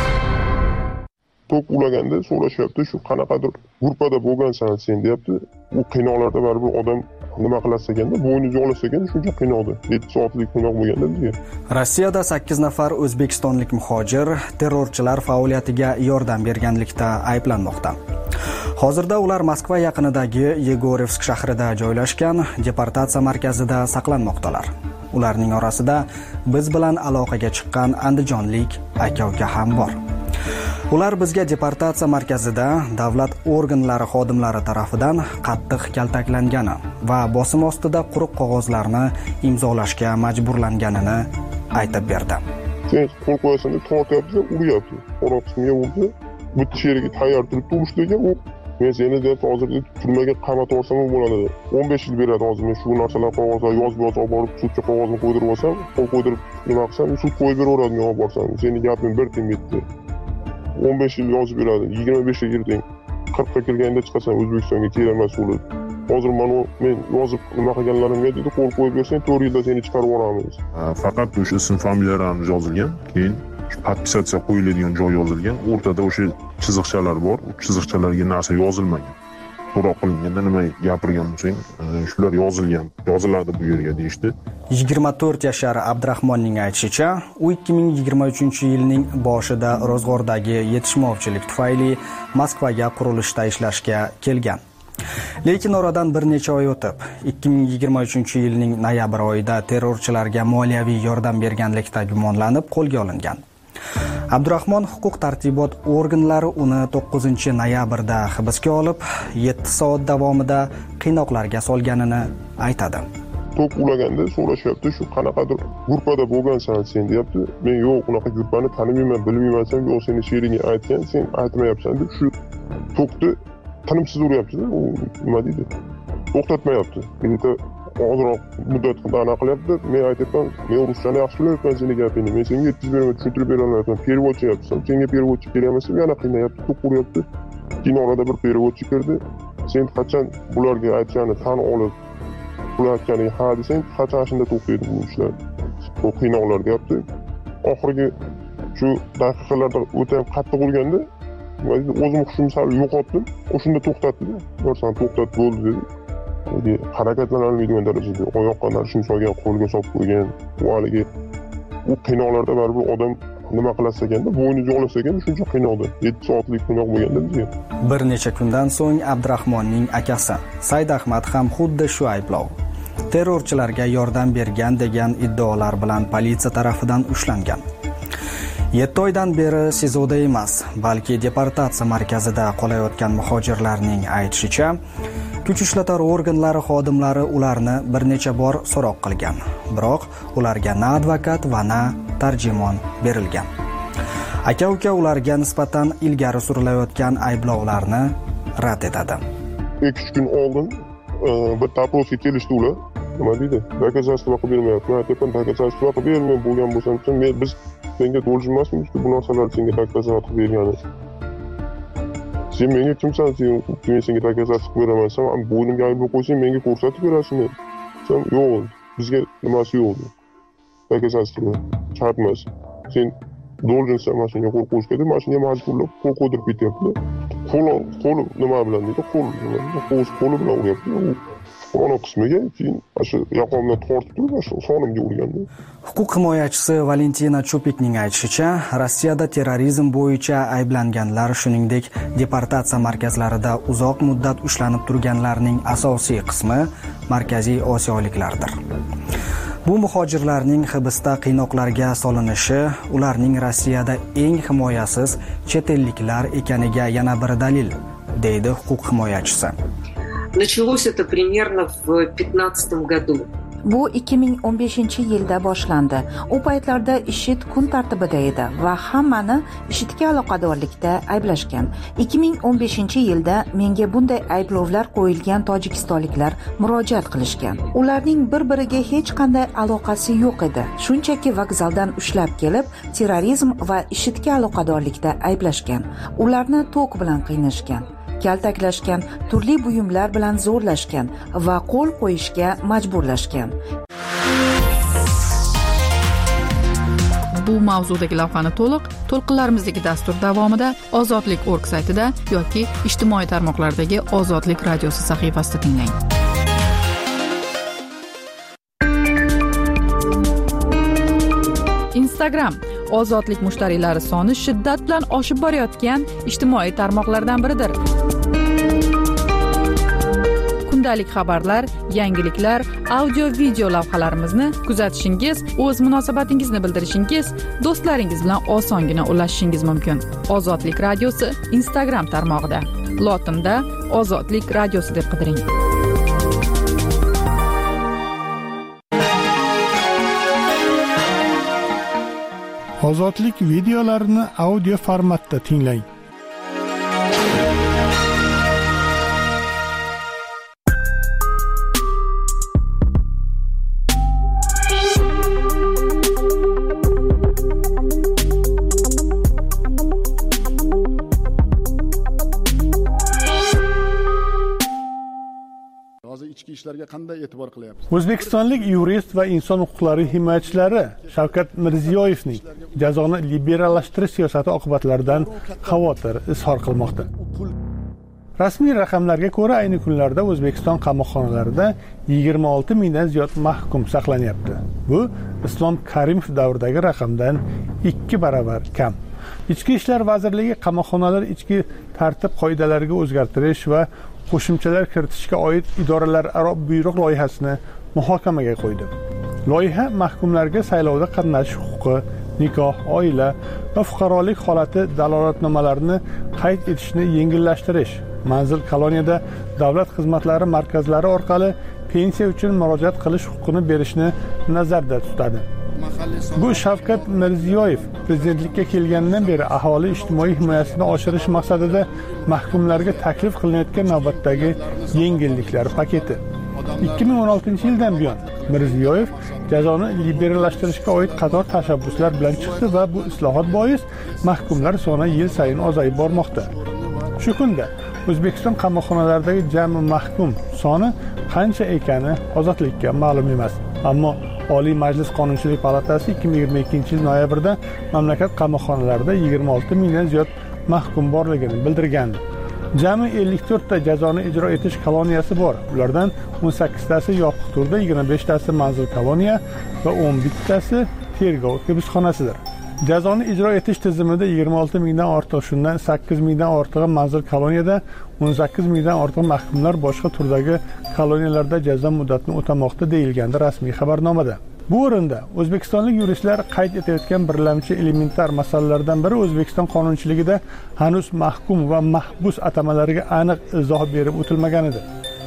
O: To'p ulaganda so'rashyapti, shu qanaqadir gruppada bo'lgansan sen deyapti. U qiynoqlarda baribir odam nima qilasa ekanda, bo'yni jo'lasa ekanda shuncha qiynoqdi. yetti soatlik qiynoq bo'lganda bizga.
P: Rossiyada sakkiz nafar o'zbekistonlik muhojir terrorchilar faoliyatiga yordam berganlikda ayblanmoqda. Hozirda ular Moskva yaqinidagi Yegorevsk shahrida joylashgan deportatsiya markazida saqlanmoqdalar. Ularning orasida biz bilan aloqaga chiqqan andijonlik aka-uka ham bor. Ular bizga deportatsiya markazida davlat organlari xodimlari tarafidan qattiq kaltaklangani va bosim ostida quruq qog'ozlarni imzolashga majburlanganini aytib berdi.
O: Sen qo'l qo'yasan deb tortyapti, uryapti. Qo'roq qismiga bo'ldi. Bitta sheriga tayyor turib turishdi ekan, u men seni deb hozirda turmaga qamat olsam bo'ladi. o'n besh yil beradi hozir men shu narsalar qog'ozlar yozib yozib olib borib sudga qog'ozni qo'ydirib olsam, qo'l qo'ydirib nima qilsam, sud qo'yib beraveradi men olib borsam. Seni gaping bir tiyin bitdi. o'n besh yil yozib beradi. yigirma beshga kirding. qirqqa kirganda chiqasan O'zbekistonga kelaman bo'lib. Hozir mana men yozib nima qilganlarimga dedi, qo'l qo'yib bersang to'rt yilda seni chiqarib yuboramiz.
Q: Faqat o'sha ism familiyalarimiz yozilgan, keyin podpisatsiya qo'yiladigan joy yozilgan. O'rtada o'sha chiziqchalar bor. U chiziqchalarga narsa yozilmagan. So'roq qilinganda nima gapirgan bo'lsang, shular yozilgan. Yoziladi bu yerga deyishdi.
P: yigirma to'rt yashar Abdurahmonning aytishicha, u ikki ming yigirma uchinchi yilning boshida ro'zg'ordagi yetishmovchilik tufayli Moskvaga qurilishda ishlashga kelgan. Lekin oradan bir necha oy o'tib, ikki ming yigirma uchinchi yilning noyabr oyida terrorchilarga moliyaviy yordam berganlikda gumonlanib qo'lga olingan. Abdurahmon huquq tartibot organlari uni to'qqizinchi noyabrda hibsga olib, yetti soat davomida qiynoqlarga solganini aytadi.
O: To'p ulaganda so'rashyapti, shu qanaqadir gruppada bo'lgansan sen deyapti. Men yo'q, unaqa gruppani tanimayman, bilmayman, yo'q seni sheriging aytgan, sen aytmayapsan deb shu to'pni tinimsiz uryapti-da, u nima deydi? To'xtatmayapti. Bitta ozroq muddat qilib qilyapti. Men aytayapman, men ruschani yaxshi bilaman seni gapingni. Men senga yetkazib beraman, tushuntirib bera olmayapman. Переводchi yapsam, senga переводchi kelyapsan, yana qiynayapti, to'p uryapti. Keyin orada bir переводchi kirdi. Sen qachon bularga aytganini tan olib ular aytganiga ha desang, qachon shunda to'xtaydi bu ishlar. Bu qiynoqlar deyapti. Oxirgi shu daqiqalarda o'ta qattiq urganda, o'zim hushimni sal yo'qotdim. O'shunda to'xtatdi. Borsan to'xtat bo'ldi dedi. Dedi, harakatlanolmaydigan darajada oyoqqa narshini solgan, qo'lga solib qo'ygan. Bu haligi u qiynoqlarda baribir odam nima qilasa ekanda, bo'yni jo'lasa ekanda shuncha qiynoqdi. yetti soatlik qiynoq bo'lganda bizga.
P: Bir necha kundan so'ng Abdurahmonning akasi Said Ahmad ham xuddi shu ayblov, terrorchilarga yordam bergan degan iddaolar bilan politsiya tarafidan ushlangan. yetti oydan beri Sizoda emas, balki deportatsiya markazida qolayotgan muhojirlarning aytishicha, kuch ishlatar organlari xodimlari ularni bir necha bor so'roq qilgan. Biroq ularga na advokat va na tarjimon berilgan. Aka-uka ularga nisbatan ilgari surilayotgan ayblovlarni rad etadi.
O: ikki uch kun oldin bir taposga kelishdi ular. Nima deydi? Dokazatsiya qilib bermayapti. Aytayapman, dokazatsiya qilib bermay bo'lgan bo'lsa, men biz senga do'lji emasmiz, bu narsalar senga dokazatsiya qilib bergani. Sen menga kimsan, sen men senga dokazatsiya qilib beraman, sen bo'ynimga ayblab qo'ysang, menga ko'rsatib berasizmi? Sen yo'q, bizga nimasi yo'q. Dokazatsiya shart emas. Sen do'ljinsan, mashinaga qo'l qo'yishga deb mashinaga majburlab qo'l qo'ydirib ketyapti. Qo'l qo'l nima bilan deydi? Qo'l nima? Qo'l qo'li bilan uryapti. Ona qismiga keyin shu yoqamdan tortib turib, shu sonimga urgandi.
P: Huquq himoyachisi Valentina Chupikning aytishicha, Rossiyada terrorizm bo'yicha ayblanganlar, shuningdek, deportatsiya markazlarida uzoq muddat ushlanib turganlarning asosiy qismi Markaziy Osiyoliklardir. Bu muhojirlarning hibsda qiynoqlarga solinishi ularning Rossiyada eng himoyasiz chet elliklar ekaniga yana bir dalil, deydi huquq himoyachisi.
R: Началось это примерно в пятнадцатом году. Bu ikki ming o'n beshinchi yilda boshlandi. U paytlarda IShID kun tartibida edi va hammani IShIDga aloqadorlikda ayblashgan. ikki ming o'n beshinchi yilda menga bunday ayblovlar qo'yilgan tojikistonliklar murojaat qilishgan. Ularning bir-biriga hech qanday aloqasi yo'q edi. Shunchaki vokzaldan ushlab kelib, terrorizm va IShIDga aloqadorlikda ayblashgan. Ularni tok bilan qiynashgan, kaltaklashgan, turli buyumlar bilan zo'rlashgan va qo'l qo'yishga majburlashgan.
D: Bu mavzudagi lavhani to'liq to'lqinlarimizdagi dastur davomida ozodlik точка org saytida yoki ijtimoiy tarmoqlardagi Ozodlik radiosi sahifasida tinglang. Instagram ozodlik mushtariylari soni shiddat bilan oshib borayotgan ijtimoiy tarmoqlardan biridir. Kundalik xabarlar, yangiliklar, audio-video lavhalarimizni kuzatishingiz, o'z munosabatingizni bildirishingiz, do'stlaringiz bilan osongina ulashishingiz mumkin. Ozodlik radiosi Instagram tarmog'ida. Lotinda Ozodlik radiosi deb qidiring.
H: Ozodlik videolarini audio formatda tinglang.
S: Ichki ishlarga qanday e'tibor qilyapsiz?
H: O'zbekistonlik yurist va inson huquqlari himoyachilari Shavkat Mirziyoyevning jazoni liberallashtirish siyosati oqibatlaridan xavotir izhor qilmoqda. Rasmiy raqamlarga ko'ra, ayni kunlarda O'zbekiston qamoqxonalarida yigirma olti mingdan ziyod mahkum saqlanyapti. Bu Islom Karimov davridagi raqamdan ikki barobar kam. Ichki ishlar vazirligi qamoqxonalar ichki tartib qoidalariga o'zgartirish va qo'shimchalar kiritishga oid idoralararo buyruq loyihasini muhokamaga qo'ydi. Loyiha mahkumlarga saylovda qatnashish huquqi, nikoh, oila va fuqarolik holati dalolatnomalarini qayd etishni yengillashtirish, manzil koloniyada davlat xizmatlari markazlari orqali pensiya uchun murojaat qilish huquqini berishni nazarda tutadi. Bu Shavkat Mirziyoyev prezidentlikka kelganidan beri aholi ijtimoiy himoyasini oshirish maqsadida mahkumlarga taklif qilinayotgan navbatdagi yengilliklar paketi. ikki ming o'n oltinchi yildan buyon Mirziyoyev jazoni liberallashtirishga oid qator tashabbuslar bilan chiqdi va bu islohot bois mahkumlar soni yil sayin ozayib bormoqda. Shu kunda O'zbekiston qamoqxonalaridagi jami mahkum soni qancha ekani ozodlikka ma'lum emas. Ammo Oliy Majlis Qonunchilik palatasi ikki ming yigirma ikkinchi yil noyabrda mamlakat qamoqxonalarida yigirma olti mingdan ziyod mahkum borligini bildirgandi. Jami ellik to'rtta jazoni ijro etish koloniyasi bor. Ulardan o'n sakkiztasi yopiq turda, yigirma beshtasi manzil koloniya va o'n bittasi tergov hibsxonasidir. Jazoni ijro etish tizimida yigirma olti mingdan ortiq, shundan sakkiz mingdan ortig'i manzil koloniyada, o'n sakkiz mingdan ortiq mahkumlar boshqa turdagi koloniyalarda jazo muddatini o'tamoqda deyilgandi rasmiy xabarnomada. Bu o'rinda o'zbekistonlik yuristlar qayd etayotgan birlamchi elementar masalalardan biri O'zbekiston qonunchiligida hanuz mahkum va mahbus atamalariga aniq izoh berib o'tilmaganidir.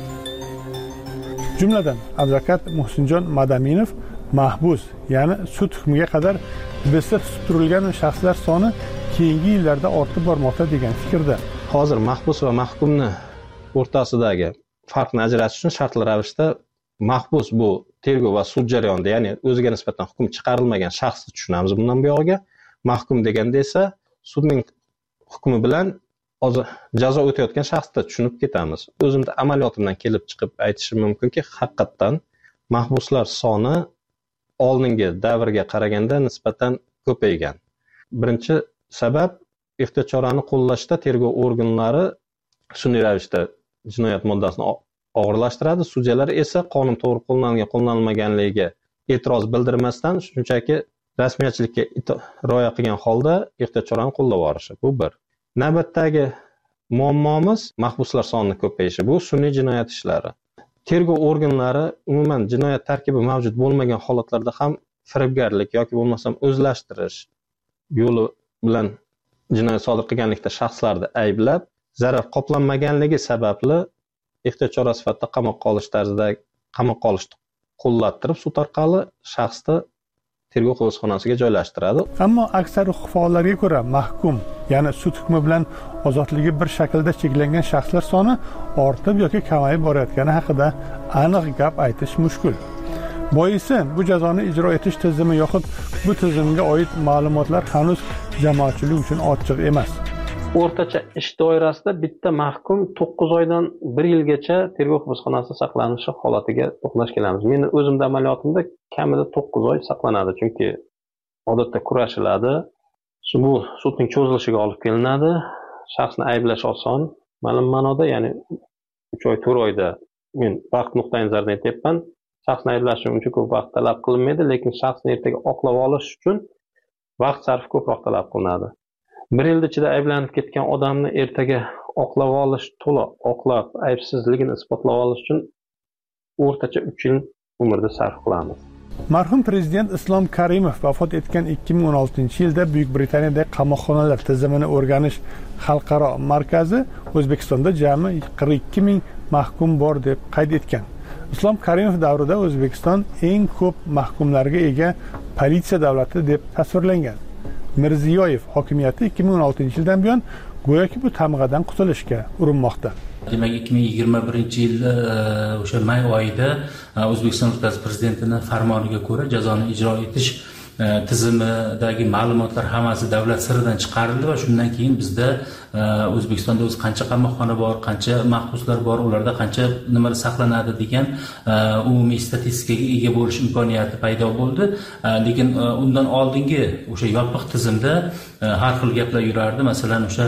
H: Jumladan, advokat Muhsinjon Madaminov mahbus, ya'ni sud hukmiga qadar hibsda tutib turilgan shaxslar soni keyingi yillarda ortib bormoqda degan fikrda.
T: Hozir mahbus va mahkumni o'rtasidagi farqni ajratish uchun shartli ravishda mahbus bu tergov va sud jarayonida, ya'ni o'ziga nisbatan hukm chiqarilmagan shaxsni tushunamiz bundan buyog'iga. Mahkum deganda esa sudning hukmi bilan jazo o'tayotgan shaxsni tushunib ketamiz. O'zimda amaliyotimdan kelib chiqib aytishim mumkinki, haqiqatan mahbuslar soni oldingi davrga qaraganda nisbatan ko'paygan. Birinchi sabab, ehtiyot chorani qo'llashda tergov organlari sun'iy ravishda jinoyat moddasini og'irlashtiradi, sudyalar esa qonun to'g'ri qo'llangan, qo'llanilmaganligiga e'tiroz bildirmasdan shunchaki rasmiyatchilikka rioya qilgan holda ehtiyot chorani qo'llab borishi. Bu bir. Navbatdagi muammomiz mahbuslar sonining ko'payishi. Bu sun'iy jinoyat ishlari. Tergov organlari umuman jinoyat tarkibi mavjud bo'lmagan holatlarda ham firibgarlik yoki bo'lmasam o'zlashtirish yo'li bilan jinoyat sodir qilganlikda shaxslarni ayblab, zarar qoplanmaganligi sababli ehtiyot chorasi sifatida qamoqqa olish tarzida qamoqqa olish qo'llattirib sud orqali shaxsni tergov hibsxonasiga joylashtiradi.
H: Ammo aksar huquq faollariga ko'ra mahkum, ya'ni sud hukmi bilan ozodligi bir shaklda cheklangan shaxslar soni ortib yoki kamayib borayotgani haqida aniq gap aytish mushkul. Boisi bu jazoni ijro etish tizimi yoxud bu tizimga oid ma'lumotlar hanuz jamoatchilik uchun ochiq emas.
T: O'rtacha ish doirasida bitta mahkum to'qqiz oydan bir yilgacha tergov hibsxonasida saqlanishi holatiga to'qnash kelamiz. Meni o'zimda amaliyotimda kamida to'qqiz oy saqlanadi, chunki odatda kurashiladi. Bu sudning cho'zilishiga olib kelinadi. Shaxsni ayblash oson, ma'lum ma'noda, ya'ni uch oy, to'rt oyda men vaqt nuqtai nazaridan aytyapman. Shaxsni ayblash uchun uncha ko'p vaqt talab qilinmaydi, lekin shaxsni ertaga oqlab olish uchun vaqt sarfi ko'proq talab qilinadi. Bir yil ichida ayblanib ketgan odamni ertaga oqlab olish, to'liq oqlab aybsizligini isbotlab olish uchun o'rtacha uch yil umrda sarf qilamiz.
H: Marhum prezident Islom Karimov vafot etgan ikki ming o'n oltinchi yilda Buyuk Britaniyada qamoqxonalar tizimini o'rganish xalqaro markazi O'zbekistonda jami qirq ikki ming mahkum bor deb qayd etgan. Islom Karimov davrida O'zbekiston eng ko'p mahkumlarga ega politsiya davlati deb tasvirlangan. Mirziyoyev hokimiyati ikki ming o'n oltinchi yildan buyon go'yoki bu tamg'adan qutulishga urinmoqda.
J: Demak, ikki ming yigirma birinchi yilda o'sha may oyida O'zbekiston Respublikasi prezidentining farmoniga ko'ra jazoni ijro etish tizimidagi ma'lumotlar hammasi davlat siridan chiqarildi va shundan keyin bizda O'zbekistonda o'z qancha qamoqxona bor, qancha mahbuslar bor, ularda qancha nimalar saqlanadi degan umumiy statistikaga ega bo'lish imkoniyati paydo bo'ldi. Lekin undan oldingi o'sha yopiq tizimda har xil gaplar yurardi. Masalan, o'sha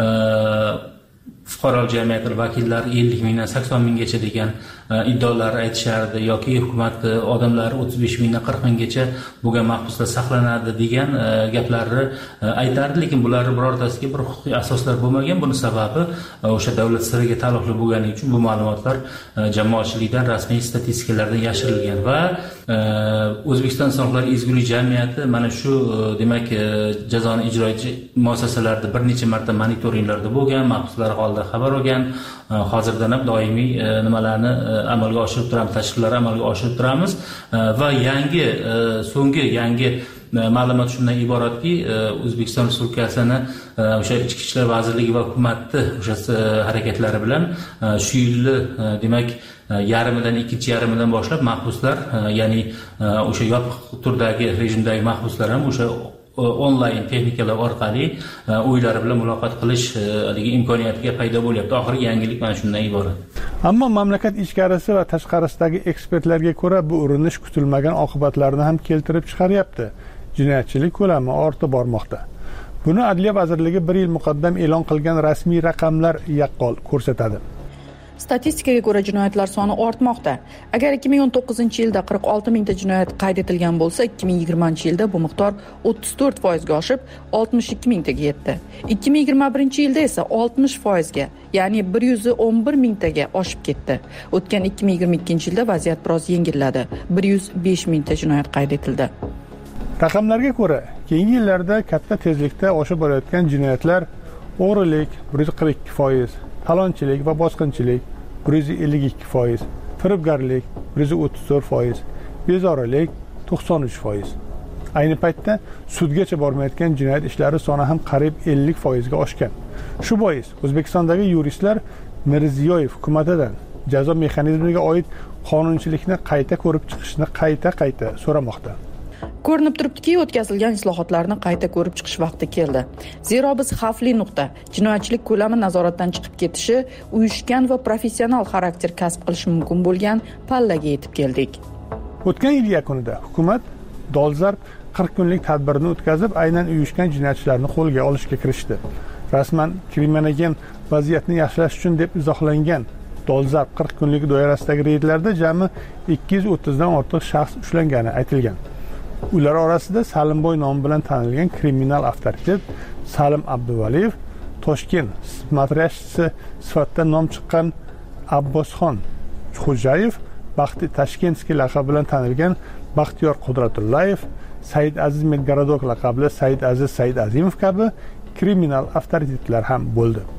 J: fuqaro jamiyati vakillari ellik mingdan sakson minggacha degan iddaolar aytishardi, yoki hukumat odamlari o'ttiz besh mingdan qirq minggacha bo'lgan mahbuslar saqlanadi degan gaplarni aytardi, lekin bularning birortasiga bir huquqiy asoslar bo'lmagan. Buni sababi o'sha davlat siriga taalluqli bo'lganligi uchun bu ma'lumotlar jamoatchilikdan, rasmiy statistikalardan yashirilgan va O'zbekiston Insonlar ezgulik jamiyati mana shu demak jazoni ijro etish muassasalarida bir necha marta monitoringlarda bo'lgan, mahbuslar holidan xabar olgan. Hozirdan ham doimiy nimalarni amalga oshirib turamiz, tashkilotlar amalga oshirib turamiz va yangi so'nggi yangi ma'lumot shundan iboratki, O'zbekiston Respublikasini o'sha Ichki ishlar vazirligi va hukumatning o'sha harakatlari bilan shu yilni demak yarimidan ikkinchi yarimidan boshlab mahbuslar, ya'ni o'sha yopiq turdagi rejimdagi mahbuslar ham o'sha onlayn texnikalar orqali o'ylari bilan muloqot qilish haligi imkoniyatiga paydo bo'lyapti. Oxirgi yangilik mana shundan iborat.
H: Ammo mamlakat ichkarisi va tashqarisidagi ekspertlarga ko'ra bu urinish kutilmagan oqibatlarni ham keltirib chiqaryapti. Jinoyatchilik ko'lami ortib bormoqda. Buni Adliya vazirligi bir yil muqaddam e'lon qilgan rasmiy raqamlar yaqqol ko'rsatadi.
D: Statistikaga ko'ra jinoyatlar soni ortmoqda. Agar ikki ming o'n to'qqizinchi yilda qirq olti mingta jinoyat qayd etilgan bo'lsa, ikki ming yigirmanchi yilda bu miqdor o'ttiz to'rt foizga oshib, oltmish ikki mingtaga yetdi. ikki ming yigirma birinchi yilda esa oltmish foizga, ya'ni bir yuz o'n bir mingtaga oshib ketdi. O'tgan ikki ming yigirma ikkinchi yilda vaziyat biroz yengilladi. bir yuz besh mingta jinoyat qayd etildi.
H: Raqamlarga ko'ra, keyingi yillarda katta tezlikda oshib borayotgan jinoyatlar o'g'rilik bir yuz qirq ikki foiz, talonchilik va bosqinchilik bir yuz ellik ikki foiz, firibgarlik bir yuz o'ttiz to'rt foiz, bezorilik to'qson uch foiz. Ayni paytda sudgacha bormayotgan jinoyat ishlari soni ham qariyb ellik foizga oshgan. Shu bois O'zbekistondagi yuristlar Mirziyoyev hukumatidan jazo mexanizmiga oid qonunchilikni qayta ko'rib chiqishni qayta-qayta so'ramoqda.
D: Ko'rinib turibdiki, o'tkazilgan islohotlarni qayta ko'rib chiqish vaqti keldi. Zero biz xavfli nuqta, jinoyatchilik ko'lami nazoratdan chiqib ketishi, uyushgan va professional xarakter kasb qilishi mumkin bo'lgan pallaga yetib keldik.
H: O'tgan yil yakunida hukumat dolzarb qirq kunlik tadbirni o'tkazib, aynan uyushgan jinoyatchilarni qo'lga olishga kirishdi. Rasman kriminogen vaziyatni yaxshilash uchun deb izohlangan dolzarb qirq kunlik doirasidagi reydlarda jami ikki yuz o'ttizdan ortiq shaxs ushlangani aytilgan. Ular orasida Salimboy nomi bilan tanilgan kriminal avtoritet Salim Abduvaliyev, Toshkent smatrashchisi sifatida nom chiqqan Abbosxon Xo'jayev, Baxti Tashkentskiy laqabi bilan tanilgan Baxtiyor Qudratullayev, Said Aziz Medgarodok laqabli Said Aziz Said Azimov kabi kriminal avtoritetlar ham bo'ldi.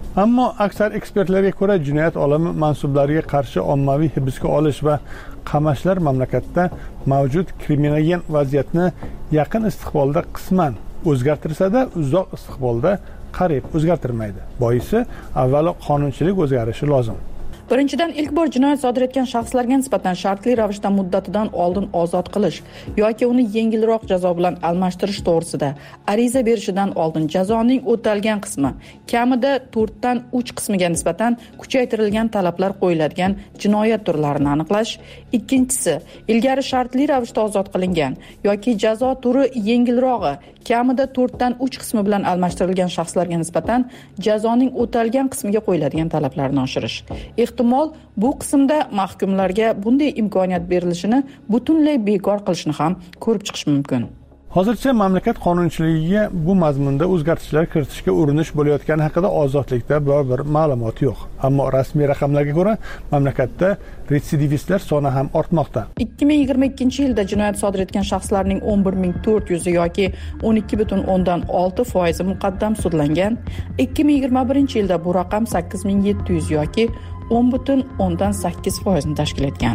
H: Ammo aksar ekspertlarga ko'ra, jinoyat olami mansublariga qarshi ommaviy hibsga olish va qamashlar mamlakatda mavjud kriminogen vaziyatni yaqin istiqbolda qisman o'zgartirsa-da, uzoq istiqbolda qariyb o'zgartirmaydi. Boisi, avvalo qonunchilik o'zgarishi lozim.
D: Birinchidan, ilk bor jinoyat sodir etgan shaxslarga nisbatan shartli ravishda muddatidan oldin ozod qilish yoki uni yengilroq jazo bilan almashtirish to'g'risida ariza berishidan oldin jazoning o'talgan qismi, kamida to'rtdan uch qismiga nisbatan kuchaytirilgan talablar qo'yiladigan jinoyat turlarini aniqlash. Ikkinchisi, ilgari shartli ravishda ozod qilingan yoki jazo turi yengilrog'i, kamida to'rtdan uch qismi bilan almashtirilgan shaxslarga nisbatan jazoning o'talgan qismiga qo'yiladigan talablarni oshirish. Ehtimol bu qismda mahkumlarga bunday imkoniyat berilishini butunlay bekor qilishni ham ko'rib chiqish mumkin.
H: Hozircha mamlakat qonunchiligiga bu mazmunda o'zgartishlar kiritishga urinish bo'layotgani haqida ozodlikda biror bir ma'lumot yo'q. Ammo rasmiy raqamlarga ko'ra, mamlakatda retsidivistlar soni ham ortmoqda.
D: ikki ming yigirma ikkinchi yilda jinoyat sodir etgan shaxslarning o'n bir ming to'rt yuz yoki o'n ikki butun o'ndan olti foiz muqaddam sudlangan. ikki ming yigirma birinchi yilda bu raqam sakkiz ming yetti yuz yoki o'n butun o'ndan sakkiz foiz ni tashkil etgan.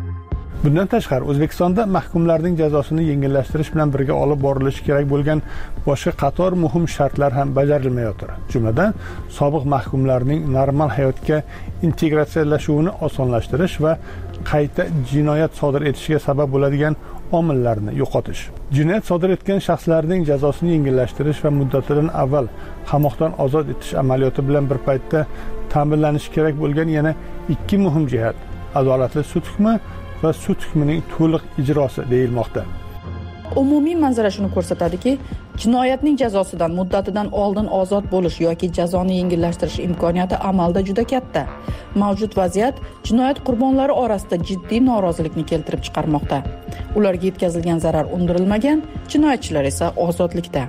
H: Bundan tashqari, O'zbekistonda mahkumlarning jazosini yengillashtirish bilan birga olib borilishi kerak bo'lgan boshqa qator muhim shartlar ham bajarilmayotir. Jumladan, sobiq mahkumlarning normal hayotga integratsiyalashuvini osonlashtirish va qayta jinoyat sodir etishiga sabab bo'ladigan omillarni yo'qotish. Jinoyat sodir etgan shaxslarning jazosini yengillashtirish va muddatidan avval qamoqdan ozod etish amaliyoti bilan bir paytda ta'minlanishi kerak bo'lgan yana ikki muhim jihat: adolatli sud hukmi va sud hukmining to'liq ijrosi deyilmoqda.
D: Umumiy manzara shuni ko'rsatadiki, jinoyatning jazosidan muddatidan oldin ozod bo'lish yoki jazoni yengillashtirish imkoniyati amalda juda katta. Mavjud vaziyat jinoyat qurbonlari orasida jiddiy norozilikni keltirib chiqarmoqda. Ularga yetkazilgan zarar undirilmagan, jinoyatchilar esa ozodlikda.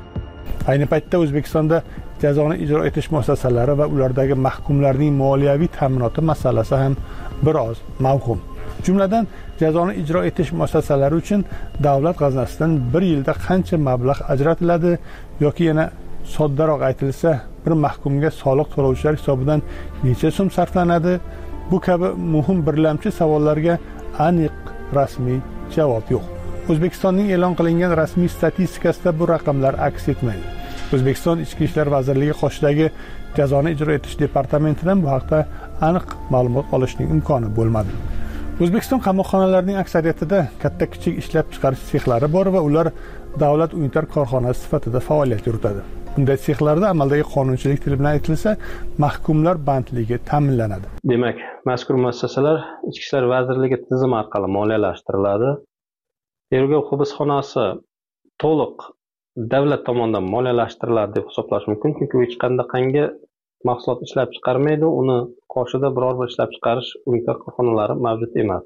H: Ayni paytda O'zbekistonda jazoni ijro etish muassasalari va ulardagi mahkumlarning moliyaviy ta'minoti masalasi ham biroz mavhum. Jumladan, jazoni ijro etish muassasalari uchun davlat g'aznasidan bir yilda qancha mablag' ajratiladi yoki yana soddaroq aytilsa, bir mahkumga soliq to'lovchilar hisobidan necha so'm sarflanadi? Bu kabi muhim birlamchi savollarga aniq rasmiy javob yo'q. O'zbekistonning e'lon qilingan rasmiy statistikasida bu raqamlar aks etmaydi. O'zbekiston Ichki ishlar vazirligi qoshidagi jazoni ijro etish departamentidan bu haqda aniq ma'lumot olishning imkoni bo'lmadi. O'zbekiston qamoqxonalarining aksariyatida katta-kichik ishlab chiqarish sexlari bor va ular davlat unitar korxonasi sifatida faoliyat yuritadi. Bunday sexlarda amaldagi qonunchilik tili bilan aytilsa, mahkumlar bandligi ta'minlanadi.
T: Demak, mazkur muassasalar Ichki ishlar vazirligi tizimi orqali moliyalashtiriladi. Tergov hibsxonasi to'liq davlat tomonidan moliyalashtiriladi deb hisoblash mumkin, chunki hech qanday mahsulot ishlab chiqarmaydi, uni qoshida biror bir ishlab chiqarish unitar korxonalari mavjud emas.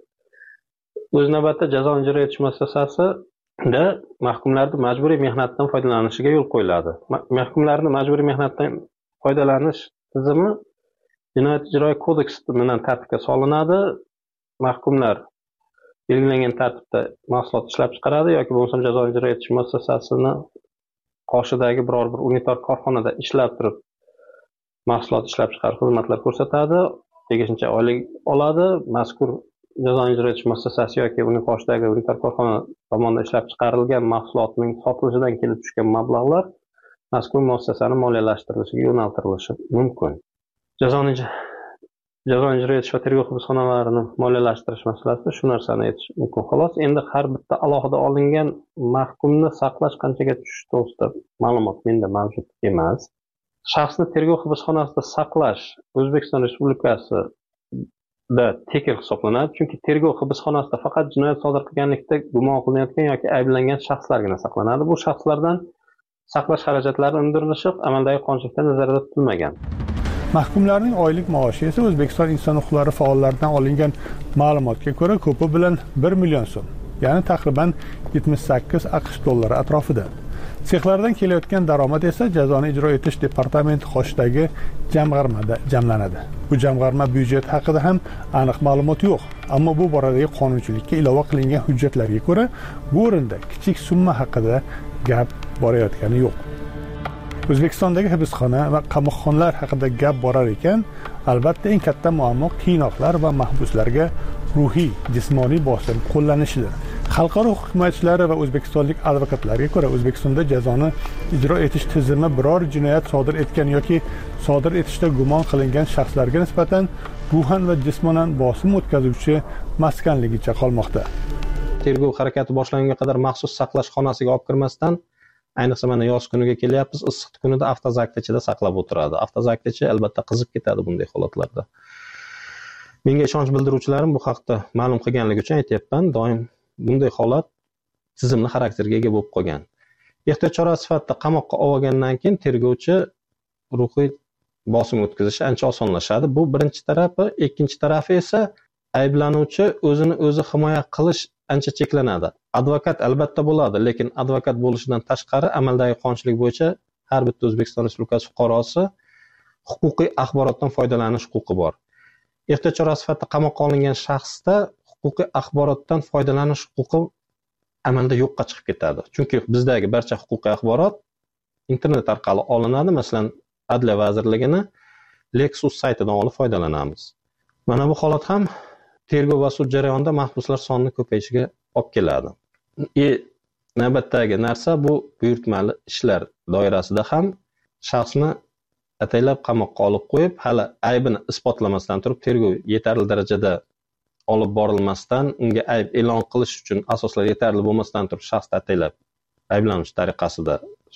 T: O'z navbatda jazoni ijro etish muassasasida mahkumlarning majburiy mehnatdan foydalanishiga yo'l qo'yiladi. Mahkumlarning majburiy mehnatdan foydalanish tizimi Jinoyat ijro kodeksi bilan tartibga solinadi. Mahkumlar belgilangan tartibda mahsulot ishlab chiqaradi yoki bo'lmasa jazoni ijro etish muassasasini qoshidagi biror bir unitar korxonada ishlab turib mahsulot ishlab chiqarish xizmatlar ko'rsatadi, tegishlicha oylik oladi. Mazkur jazoni ijro etish muassasasi yoki uning qoshidagi unitar korxona tomonidan ishlab chiqarilgan mahsulotning sotilishidan kelib tushgan mablag'lar mazkur muassasaning moliyalashtirilishiga yo'naltirilishi mumkin. Jazoni jazoni ijro etish va tergov hibsxonalarini moliyalashtirish masalasida shu narsani aytish mumkin. Xolos, endi har bitta alohida olingan mahkumni saqlash qanchaga tushishi to'g'risida ma'lumot menda mavjud emas. Shaxsni tergov hibsxonasida saqlash O'zbekiston Respublikasida tekin hisoblanadi, chunki tergov hibsxonasida faqat jinoyat sodir qilganlikda gumon qilinayotgan yoki ayblangan shaxslargina saqlanadi. Bu shaxslardan saqlash xarajatlari undirilishi amaldagi qonunchilikda nazarda tutilmagan.
H: Mahkumlarning oylik maoshi esa O'zbekiston inson huquqlari faollaridan olingan ma'lumotga ko'ra ko'pi bilan bir million so'm, ya'ni taxriban yetmish sakkiz AQSh dollari atrofida. Sexlardan kelayotgan daromad esa jazoni ijro etish departamenti qoshidagi jamg'armada jamlanadi. Bu jamg'arma byudjet haqida ham aniq ma'lumot yo'q, ammo bu boradagi qonunchilikka ilova qilingan hujjatlarga ko'ra bu o'rinda kichik summa haqida gap borayotgani yo'q. O'zbekistondagi hibsxona va qamoqxonalar haqida gap borar ekan, albatta eng katta muammo qiynoqlar va mahbuslarga ruhiy, jismoniy bosim qo'llanishidir. Xalqaro huquq himoyachilari va o'zbekistonlik advokatlarga ko'ra, O'zbekistonda jazoni ijro etish tizimi biror jinoyat sodir etgan yoki sodir etishda gumon qilingan shaxslarga nisbatan ruhan va jismonan bosim o'tkazuvchi maskanligicha qolmoqda.
T: Tergov harakati boshlangunga qadar maxsus saqlash xonasiga olib kirmasdan, ayniqsa mana yoz kuniga kelyapmiz, issiq kunida avtozak ichida saqlab o'tiradi. Avtozak ichi albatta qizib ketadi bunday holatlarda. Menga ishonch bildiruvchilarim bu haqda ma'lum qilganligi uchun aytayapman, doim bunday holat tizimli xarakterga ega bo'lib qolgan. Ehtiyot chorasi sifatida qamoqqa olgandan keyin tergovchi ruhiy bosim o'tkazishi ancha osonlashadi. Bu birinchi tarafi, ikkinchi tarafi esa ayblanuvchi o'zini o'zi himoya qilish ancha cheklanadi. Advokat albatta bo'ladi, lekin advokat bo'lishidan tashqari amaldagi qonunchilik bo'yicha har bitta O'zbekiston Respublikasi fuqarosi huquqiy axborotdan foydalanish huquqi bor. Ehtiyot chorasi sifatida qamoqqa olingan shaxsda huquqiy axborotdan foydalanish huquqi amalda yo'qqa chiqib ketadi. Chunki bizdagi barcha huquqiy axborot internet orqali olinadi. Masalan, Adliya vazirligini Lexus saytidan olib foydalanamiz. Mana bu holat ham tergov va sud jarayonida mahbuslar sonining ko'payishiga olib keladi. E, navbatdagi narsa bu buyurtmali ishlar doirasida ham shaxsni ataylab qamoqqa olib qo'yib, hali aybini isbotlamasdan turib, tergov yetarli darajada olib borilmasdan, unga ayb e'lon qilish uchun asoslar yetarli bo'lmasdan turib, shaxsni ataylab ayblanish tariqasida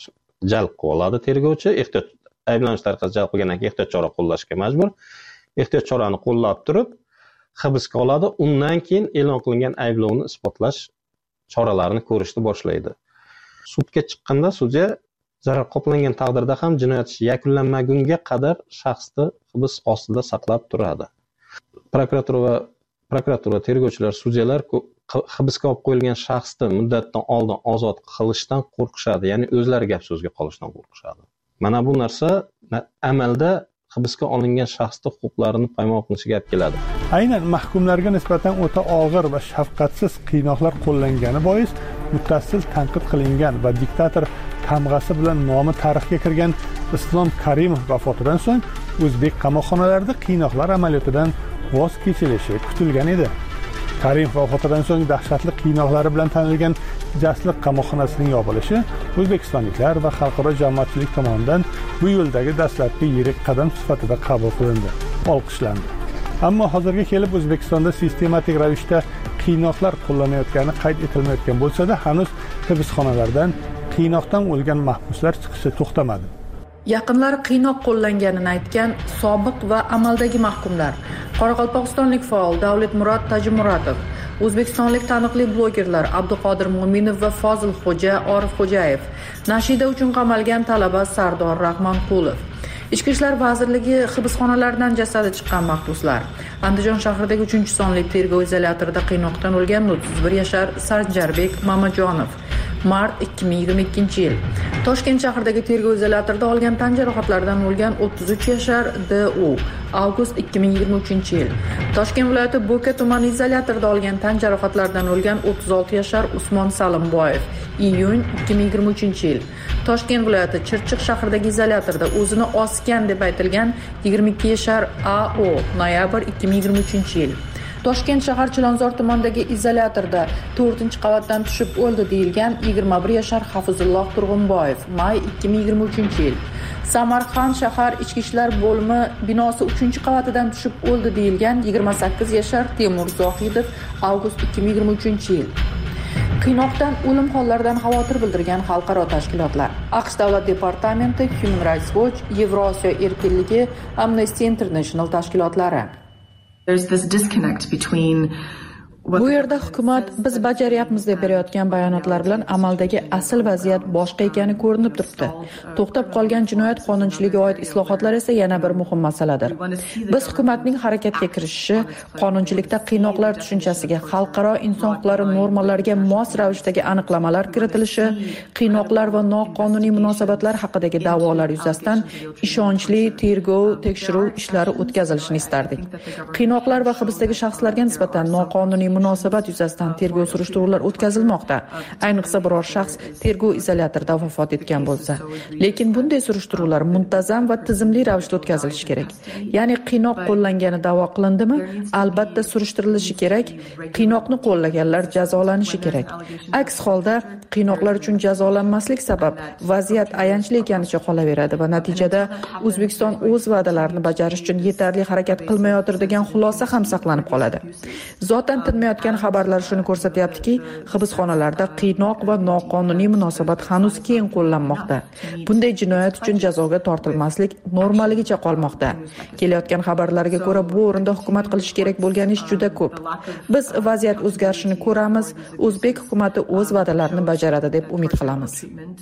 T: jalb qilib oladi tergovchi. Ehtiyot ayblanish tariqasida jalb qilgandan keyin ehtiyot chora qo'llashga majbur. Ehtiyot chorani qo'llab turib, hibsga oladi. Undan keyin e'lon qilingan ayblovni isbotlash choralarini ko'rishni boshlaydi. Sudga chiqqanda sudya zarar qoplangan taqdirda ham jinoyat ishi yakunlanmagunga qadar shaxsni hibs ostida saqlab turadi. Prokuratura va prokuratura, tergovchilar, sudyalar hibsga olib qo'yilgan shaxsni muddatdan oldin ozod qilishdan qo'rqishadi, ya'ni o'zlari gap so'zga qolishdan qo'rqishadi. Mana bu narsa amalda hibsga olingan shaxsni huquqlarini poymol qilishiga olib keladi.
H: Aynan mahkumlarga nisbatan o'ta og'ir va shafqatsiz qiynoqlar qo'llangani bois muttasil tanqid qilingan va diktator tamg'asi bilan nomi tarixga kirgan Islom Karimov vafotidan so'ng o'zbek qamoqxonalarida qiynoqlar amaliyotidan voz kechilishi kutilgan edi. Karimov vafotidan so'ng dahshatli qiynoqlari bilan tanilgan Jasliq qamoqxonasining yopilishi o'zbekistonliklar va xalqaro jamoatchilik tomonidan bu yo'ldagi dastlabki yirik qadam sifatida qabul qilindi, olqishlandi. Ammo hozirga kelib O'zbekistonda sistematik ravishda qiynoqlar qo'llanayotgani qayd etilmayotgan bo'lsa-da, hanuz hibsxonalardan qiynoqdan o'lgan mahbuslar chiqishi to'xtamadi.
D: Yaqinlari qiynoq qo'llanganini aytgan sobiq va amaldagi mahkumlar, qoraqalpog'istonlik faol Davlatmurod Tajimuratov, o'zbekistonlik taniqli blogerlar Abduqodir Mo'minov va Fozil Xo'ja Orif Xo'jayev, nashida uchun qamalgan talaba Sardor Rahmonqulov, Ichki ishlar vazirligi hibsxonalaridan jasadi chiqqan mahbuslar, Andijon shahridagi uchinchi sonli tergov izolyatorida qiynoqdan o'lgan o'ttiz bir yashar Sanjarbek Mamajonov, mart ikki ming yigirma ikkinchi yil. Toshkent shahridagi tergov izolyatorida olgan tan jarohatlaridan o'lgan o'ttiz uch yashar D U, avgust ikki ming yigirma uchinchi yil. Toshkent viloyati Bo'ka tumani izolyatorida olgan tan jarohatlaridan o'lgan o'ttiz olti yashar Usmon Salimboyev, iyun ikki ming yigirma uchinchi yil. Toshkent viloyati Chirchiq shahridagi izolyatorda o'zini osgan deb aytilgan yigirma ikki yashar A O, noyabr ikki ming yigirma uchinchi yil. Toshkent shahar Chilonzor tumanidagi izolyatorda to'rtinchi qavatdan tushib o'ldi deyilgan yigirma bir yashar Hafizulloh Turg'unboyev, may ikki ming yigirma uchinchi yil. Samarqand shahar Ichki ishlar bo'limi binosi uchinchi qavatidan tushib o'ldi deyilgan yigirma sakkiz yashar Temur Zohidov, avgust ikki ming yigirma uchinchi yil. Qiynoqdan o'lim hollaridan xavotir bildirgan xalqaro tashkilotlar, AQSh Davlat departamenti, Human Rights Watch, Yevrosiyo erkinligi, Amnesty International tashkilotlari.
U: There's this disconnect between
D: Bu yerda hukumat biz bajaryapmiz deb berayotgan bayonotlar bilan amaldagi asl vaziyat boshqa ekani ko'rinib turibdi. To'xtab qolgan jinoyat qonunchiligiga oid islohotlar esa yana bir muhim masaladir. Biz hukumatning harakatga kirishishi, qonunchilikda qiynoqlar tushunchasiga, xalqaro inson huquqlari normalariga mos ravishdagi aniqlamalar kiritilishi, qiynoqlar va noqonuniy munosabatlar haqidagi da'volar yuzasidan ishonchli tergov, tekshiruv ishlari o'tkazilishini istardik. Qiynoqlar va hibsdagi shaxslarga nisbatan noqonuniy munosabat yuzasidan tergov surishtiruvlar o'tkazilmoqda. Ayniqsa biror shaxs tergov izolyatorida vafot etgan bo'lsa. Lekin bunday surishtiruvlar muntazam va tizimli ravishda o'tkazilishi kerak. Ya'ni qiynoq qo'llangani da'vo qilindimi, albatta surishtirilishi kerak. Qiynoqni qo'llaganlar jazolanishi kerak. Aks holda qiynoqlar uchun jazolanmaslik sabab vaziyat ayanchli ekanicha qolaveradi va natijada O'zbekiston o'z va'dalarini bajarish uchun yetarli harakat qilmayotir degan xulosa ham saqlanib qoladi. Zotan tinmayotgan xabarlar shuni ko'rsatyaptiki, hibsxonalarda qiynoq va noqonuniy munosabat hanuz keng qo'llanmoqda. Bunday jinoyat uchun jazoga tortilmaslik normaligicha qolmoqda. Kelayotgan xabarlarga ko'ra, bu o'rinda hukumat qilish kerak bo'lgan ish juda ko'p. Biz vaziyat o'zgarishini ko'ramiz, O'zbek hukumatı o'z va'dalarini bajaradi deb umid qilamiz.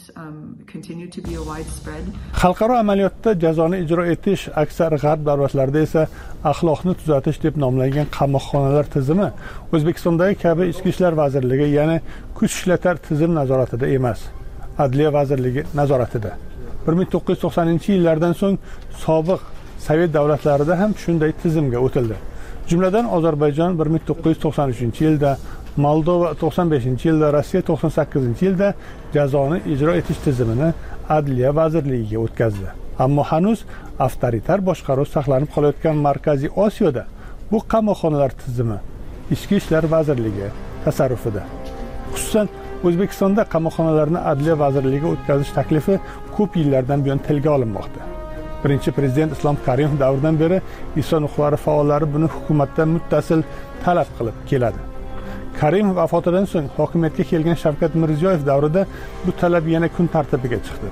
H: Xalqaro amaliyotda jazoni ijro etish, aksar g'arb davlatlarida esa axloqni tuzatish deb nomlangan qamoqxonalar tizimi O'zbekistondagi kabi Ichki ishlar vazirligi, ya'ni kuch ishlatar tizim nazoratida emas, Adliya vazirligi nazoratida. bir ming to'qqiz yuz to'qsoninchi yillardan so'ng sobiq Sovet davlatlarida ham shunday tizimga o'tildi. Jumladan Ozarbayjon bir ming to'qqiz yuz to'qson uchinchi yilda, Moldova to'qson beshinchi yilda, Rossiya to'qson sakkizinchi yilda jazoni ijro etish tizimini Adliya vazirligiga o'tkazdi. Ammo hanuz avtoritar boshqaruv saqlanib qolayotgan Markaziy Osiyoda bu qamoqxonalar tizimi Ichki ishlar vazirligi tasarrufida. Xususan, O'zbekistonda qamoqxonalarni Adliya vazirligiga o'tkazish taklifi ko'p yillardan buyon tilga olinmoqda. Birinchi prezident Islom Karimov davridan beri inson huquqlari faollari buni hukumatdan muttasil talab qilib keladi. Karimov vafotidan so'ng hokimiyatga kelgan Shavkat Mirziyoyev davrida bu talab yana kun tartibiga chiqdi.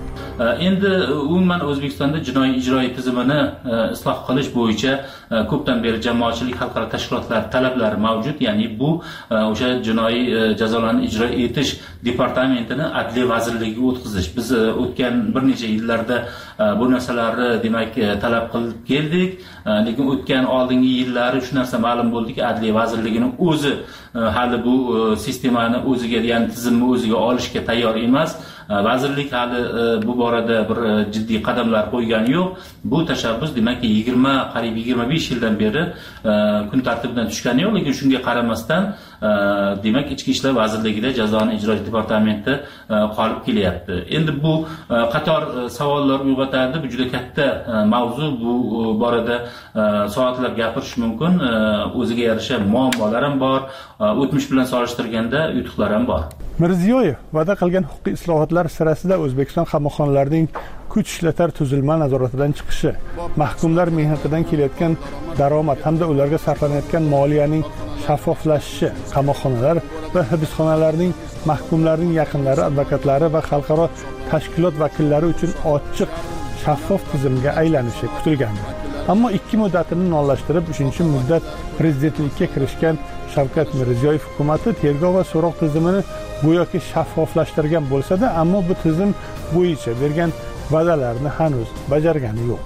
J: Endi umuman O'zbekistonda jinoiy ijroiy tizimini isloh qilish bo'yicha ko'pdan beri jamoatchilik xalqaro tashkilotlar talablari mavjud. Ya'ni bu o'sha jinoiy jazolarni ijro etish departamentini Adliya vazirligiga o'tkazish. Biz o'tgan bir necha yillarda bu narsalarni demak talab qilib keldik. Lekin o'tgan oldingi yillari shu narsa ma'lum bo'ldiki, Adliya vazirligining o'zi hali bu sistemani o'ziga, ya'ni tizimni o'ziga olishga tayyor emas. Vazirlik hali bu borada bir jiddiy qadamlar qo'ygani yo'q. Bu tashabbus demakki yigirma qariyb yigirma besh yildan beri kun tartibidan tushgani yo'q, lekin shunga qaramasdan demak Ichki ishlar vazirligida jazoni ijro departamenti qolib kelyapti. Endi bu qator savollar uyg'otadi. Bu juda katta mavzu. Bu borada soatlar gapirish mumkin. O'ziga yarasha muammolar ham bor. O'tmish bilan solishtirganda yutuqlar ham bor.
H: Mirziyoyev va'da qilgan huquqiy islohotlar sirasida O'zbekiston qamoqxonalarining kuch ishlatar tuzilma nazoratidan chiqishi, mahkumlar mehnatidan kelayotgan daromad hamda ularga sarflanayotgan moliyaning shaffoflashishi, qamoqxonalar va hibsxonalarning mahkumlarning yaqinlari, advokatlari va xalqaro tashkilot vakillari uchun ochiq, shaffof tizimga aylanishi kutilgandi. Ammo ikki muddatini nollashtirib, uchinchi muddat prezidentlikka kirishgan Shavkat Mirziyoyev hukumatı tergov va so'roq tizimini go'yoki shaffoflashtirgan bo'lsa-da, ammo bu tizim bo'yicha bergan va'dalarni hanuz bajargani yo'q.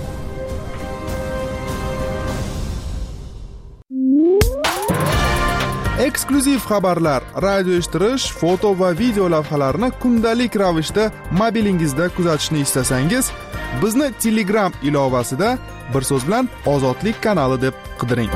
N: Eksklyuziv xabarlar, radio eshittirish, foto va video lavhalarni kundalik ravishda mobilingizda kuzatishni istasangiz, bizni Telegram ilovasida bir so'z bilan Ozodlik kanali deb qidiring.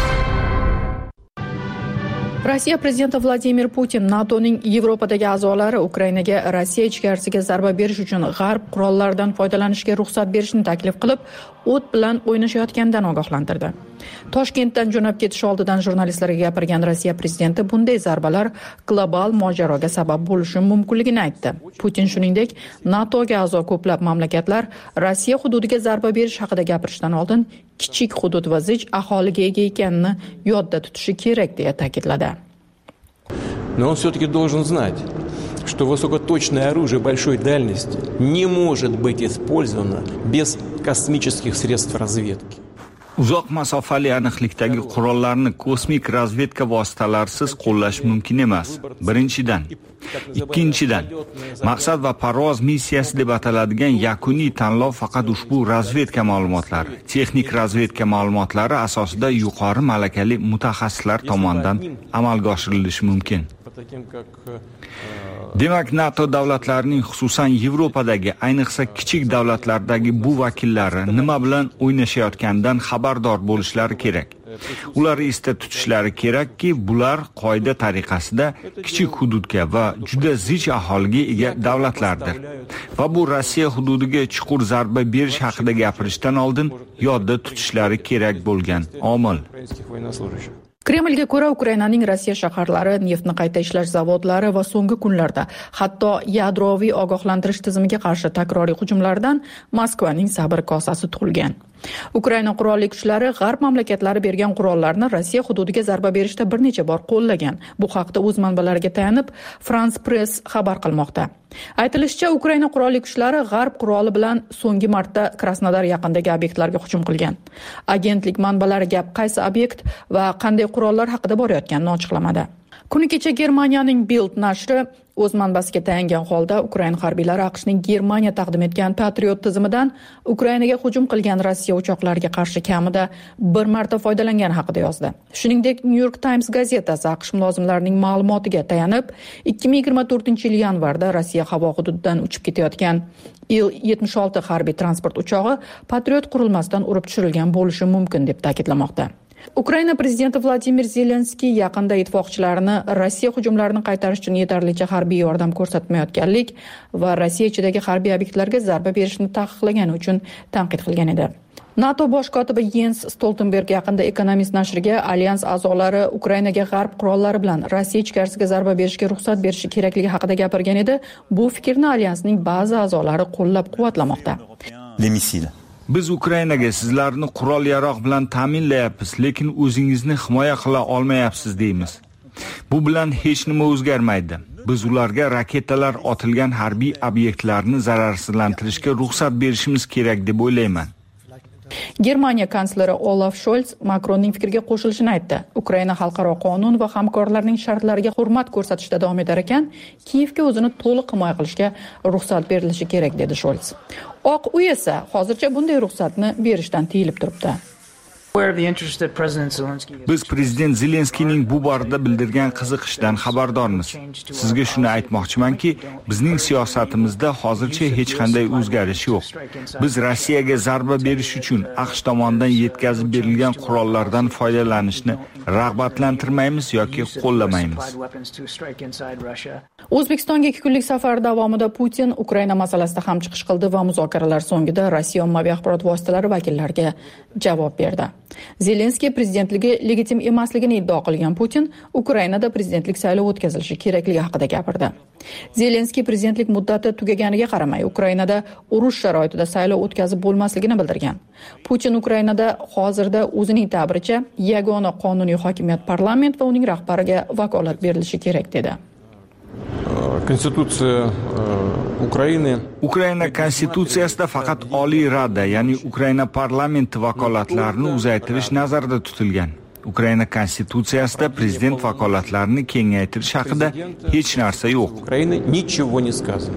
D: Rossiya prezidenti Vladimir Putin NATOning Yevropadagi a'zolari Ukrainaga Rossiya ichkarisiga zarba berish uchun g'arb qurollaridan foydalanishga ruxsat berishni taklif qilib, o't bilan o'ynashayotgandan ogohlantirdi. Toshkentdan jo'nab ketish oldidan jurnalistlarga gapirgan Rossiya prezidenti bunday zarbalar global mojaroga sabab bo'lishi mumkinligini aytdi. Putin shuningdek, NATOga a'zo ko'plab mamlakatlar Rossiya hududiga zarba berish haqida gapirishdan oldin kichik hudud va zich aholiga ega ekanini yodda tutishi kerak deya ta'kidladi.
C: Но он все-таки должен знать, что высокоточное оружие большой дальности не может быть использовано без kosmических средств разведки.
M: Uzoq masofali aniqlikdagi qurollarni kosmik razvedka vositalarisiz qo'llash mumkin emas. Birinchidan. Ikkinchidan, maqsad va parvoz missiyasi deb ataladigan yakuniy tanlov faqat ushbu razvedka ma'lumotlari, texnik razvedka ma'lumotlari asosida yuqori malakali mutaxassislar tomonidan amalga oshirilishi mumkin. Demak, NATO davlatlarining, xususan Yevropadagi, ayniqsa kichik davlatlardagi bu vakillari nima bilan o'ynashayotganidan xabardor bo'lishlari kerak. Ular esda tutishlari kerakki, bular qoida tariqasida kichik hududga va juda zich aholiga ega davlatlardir. Va bu Rossiya hududiga chuqur zarba berish haqida gapirishdan oldin yodda tutishlari kerak bo'lgan omil.
D: Kremlga ko'ra, Ukrainaning Rossiya shaharlari, neftni qayta ishlash zavodlari va so'nggi kunlarda hatto yadroviy ogohlantirish tizimiga qarshi takroriy hujumlardan Moskvaning sabr kosasi to'lgan. Ukraina qurolli kuchlari g'arb mamlakatlari bergan qurollarni Rossiya hududiga zarba berishda bir necha bor qo'llagan. Bu haqda o'z manbalariga tayanib France Press xabar qilmoqda. Aytilishicha, Ukraina qurolli kuchlari g'arb quroli bilan so'nggi marta Krasnodar yaqinidagi obyektlarga hujum qilgan. Agentlik manbalari gap qaysi obyekt va qanday qurollar haqida borayotganini ochiqlamadi. Kuni kecha Germaniyaning Bild nashri o'z manbasiga tayangan holda Ukraina harbiylari AQShning Germaniya taqdim etgan Patriot tizimidan Ukrainaga hujum qilgan Rossiya uchoqlariga qarshi kamida bir marta foydalangani haqida yozdi. Shuningdek, New York Times gazetasi AQSh mulozimlarining ma'lumotiga tayanib, ikki ming yigirma to'rtinchi yil yanvarda Rossiya havo hududidan uchib ketayotgan Il yetmish olti harbiy transport uchog'i Patriot qurilmasidan urib tushirilgan bo'lishi mumkin deb ta'kidlamoqda. Ukraina prezidenti Vladimir Zelenskiy yaqinda ittifoqchilarini Rossiya hujumlarini qaytarish uchun yetarlicha harbiy yordam ko'rsatmayotganlik va Rossiya ichidagi harbiy obyektlarga zarba berishni taqiqlagani uchun tanqid qilgan edi. NATO bosh kotibi Jens Stoltenberg yaqinda Economist nashriga alyans a'zolari Ukrainaga g'arb qurollari bilan Rossiya ichkarisiga zarba berishga ruxsat berishi kerakligi haqida gapirgan edi. Bu fikrni alyansning ba'zi a'zolari qo'llab-quvvatlamoqda.
M: Biz Ukrainaga sizlarni qurol-yarog' bilan ta'minlayapmiz, lekin o'zingizni himoya qila olmayapsiz deymiz. Bu bilan hech nima o'zgarmaydi. Biz ularga raketalar otilgan harbiy obyektlarni zararsizlantirishga ruxsat berishimiz kerak deb o'ylayman.
D: Germaniya kansleri Olaf Scholz Makronning fikriga qo'shilishini aytdi. Ukraina xalqaro qonun va hamkorlarning shartlariga hurmat ko'rsatishda davom etar ekan, Kiyevga o'zini to'liq himoya qilishga ruxsat berilishi kerak dedi Scholz. Oq uy esa hozircha bunday ruxsatni berishdan tiyilib turibdi.
M: Biz prezident Zelenskiyning bu borada bildirgan qiziqishdan xabardormiz. Sizga shuni aytmoqchimanki, bizning siyosatimizda hozircha hech qanday o'zgarish yo'q. Biz Rossiyaga zarba berish uchun AQSh tomonidan yetkazib berilgan qurollardan foydalanishni rag'batlantirmaymiz yoki qo'llamaymiz.
D: O'zbekistonga ikki kunlik safar davomida Putin Ukraina masalasida ham chiqish qildi va muzokaralar so'ngida Rossiya ommaviy axborot vositalari vakillariga javob berdi. Zelenskiy prezidentligi legitim emasligini iddao qilgan Putin Ukrainada prezidentlik saylovi o'tkazilishi kerakligi haqida gapirdi. Zelenskiy prezidentlik muddati tugaganiga qaramay Ukrainada urush sharoitida saylov o'tkazib bo'lmasligini bildirgan. Putin Ukrainada hozirda o'zining ta'biricha yagona qonuniy hokimiyat parlament va uning rahbariga vakolat berilishi kerak dedi.
C: Konstitutsiya Ukraina
M: Ukraina konstitutsiyasida faqat Oliy Rada, ya'ni Ukraina parlamenti vakolatlarini uzaytirish nazarda tutilgan. Ukraina konstitutsiyasida prezident vakolatlarini kengaytirish haqida hech narsa yo'q.
C: Ukraina nichего не сказано.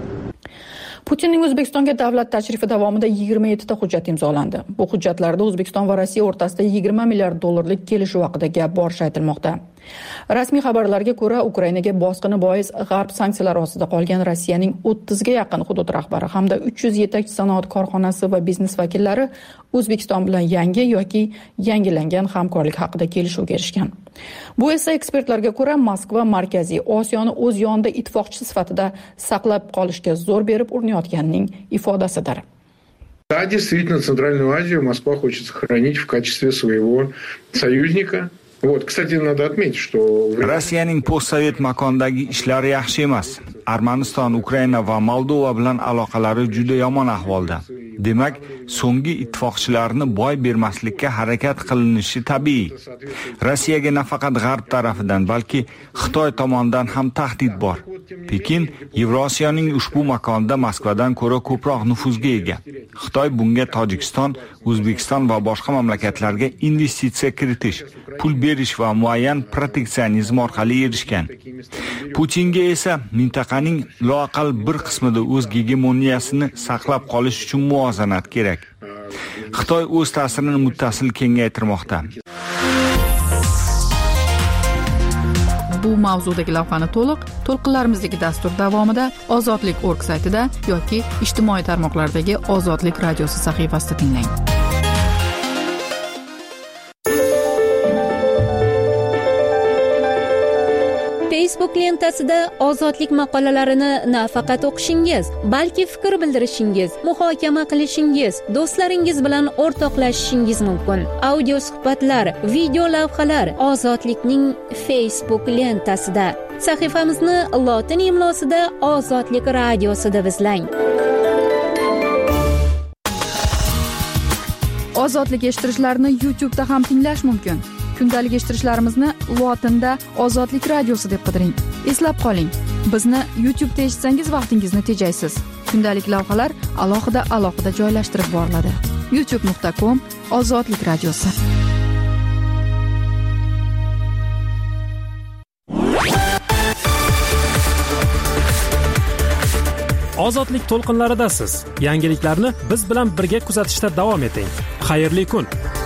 D: Putinning O'zbekistonga davlat tashrifi davomida yigirma yetti ta hujjat imzolandi. Bu hujjatlarda O'zbekiston va Rossiya o'rtasida yigirma milliard dollarlik kelishuv haqida gap borishi aytilmoqda. Rasmiy xabarlarga ko'ra, Ukrainaga bosqini bois g'arb sanksiyalar ostida qolgan Rossiyaning o'ttiz ga yaqin hudud rahbari hamda uch yuz yetakchi sanoat korxonasi va biznes vakillari O'zbekiston bilan yangi yoki yangilangan hamkorlik haqida kelishuvga erishgan. Bu esa ekspertlarga ko'ra Moskva Markaziy Osiyoni o'z yonida ittifoqchi sifatida saqlab qolishga zo'r berib urinayotganining ifodasidir.
E: Да, действительно, Центральную Азию Москва хочет сохранить в качестве своего союзника. Вот, кстати, надо отметить, что
M: Rossiyaning postsovet makondagi ishlari yaxshi emas. Armaniston, Ukraina va Moldova bilan aloqalari juda yomon ahvolda. Demak, so'nggi ittifoqchilarni boy bermaslikka harakat qilinishi tabiiy. Rossiyaga nafaqat g'arb tarafidan, balki Xitoy tomonidan ham tahdid bor. Pekin Yevrosiyoning ushbu makonda Moskvadan ko'ra ko'proq nufuzga ega. Xitoy bunga Tojikiston, O'zbekiston va boshqa mamlakatlarga investitsiya kiritish, pul berish va muayyan proteksionizm orqali erishgan. Putinga esa mintaqaning loaqal bir qismida o'z gegemoniyasini saqlab qolish uchun muvozanat kerak. Xitoy o'z ta'sirini muttasil kengaytirmoqda.
D: Bu mavzudagi lavhani to'liq to'lqinlarimizdagi dastur davomida ozodlik nokta org saytida yoki ijtimoiy tarmoqlardagi Ozodlik radiosi sahifasida tinglang.
B: Facebook lentasida ozodlik maqolalarini nafaqat o'qishingiz, balki fikr bildirishingiz, muhokama qilishingiz, do'stlaringiz bilan o'rtoqlashishingiz mumkin. Audio suhbatlar, video lavhalar ozodlikning Facebook lentasida. Sahifamizni lotin imlosida Ozodlik radiosida izlang.
D: Ozodlik eshittirishlarni YouTube'da ham tinglash mumkin. Kundalik eshittirishlarimizni lotinda Ozodlik radiosi deb qidiring. Eslab qoling, bizni YouTube'da eshitsangiz vaqtingizni tejaysiz. Kundalik lavhalar alohida alohida joylashtirib boriladi. youtube nuqta com Ozodlik radiosi.
V: Ozodlik to'lqinlaridasiz. Yangiliklarni biz bilan birga kuzatishda davom eting. Xayrli kun.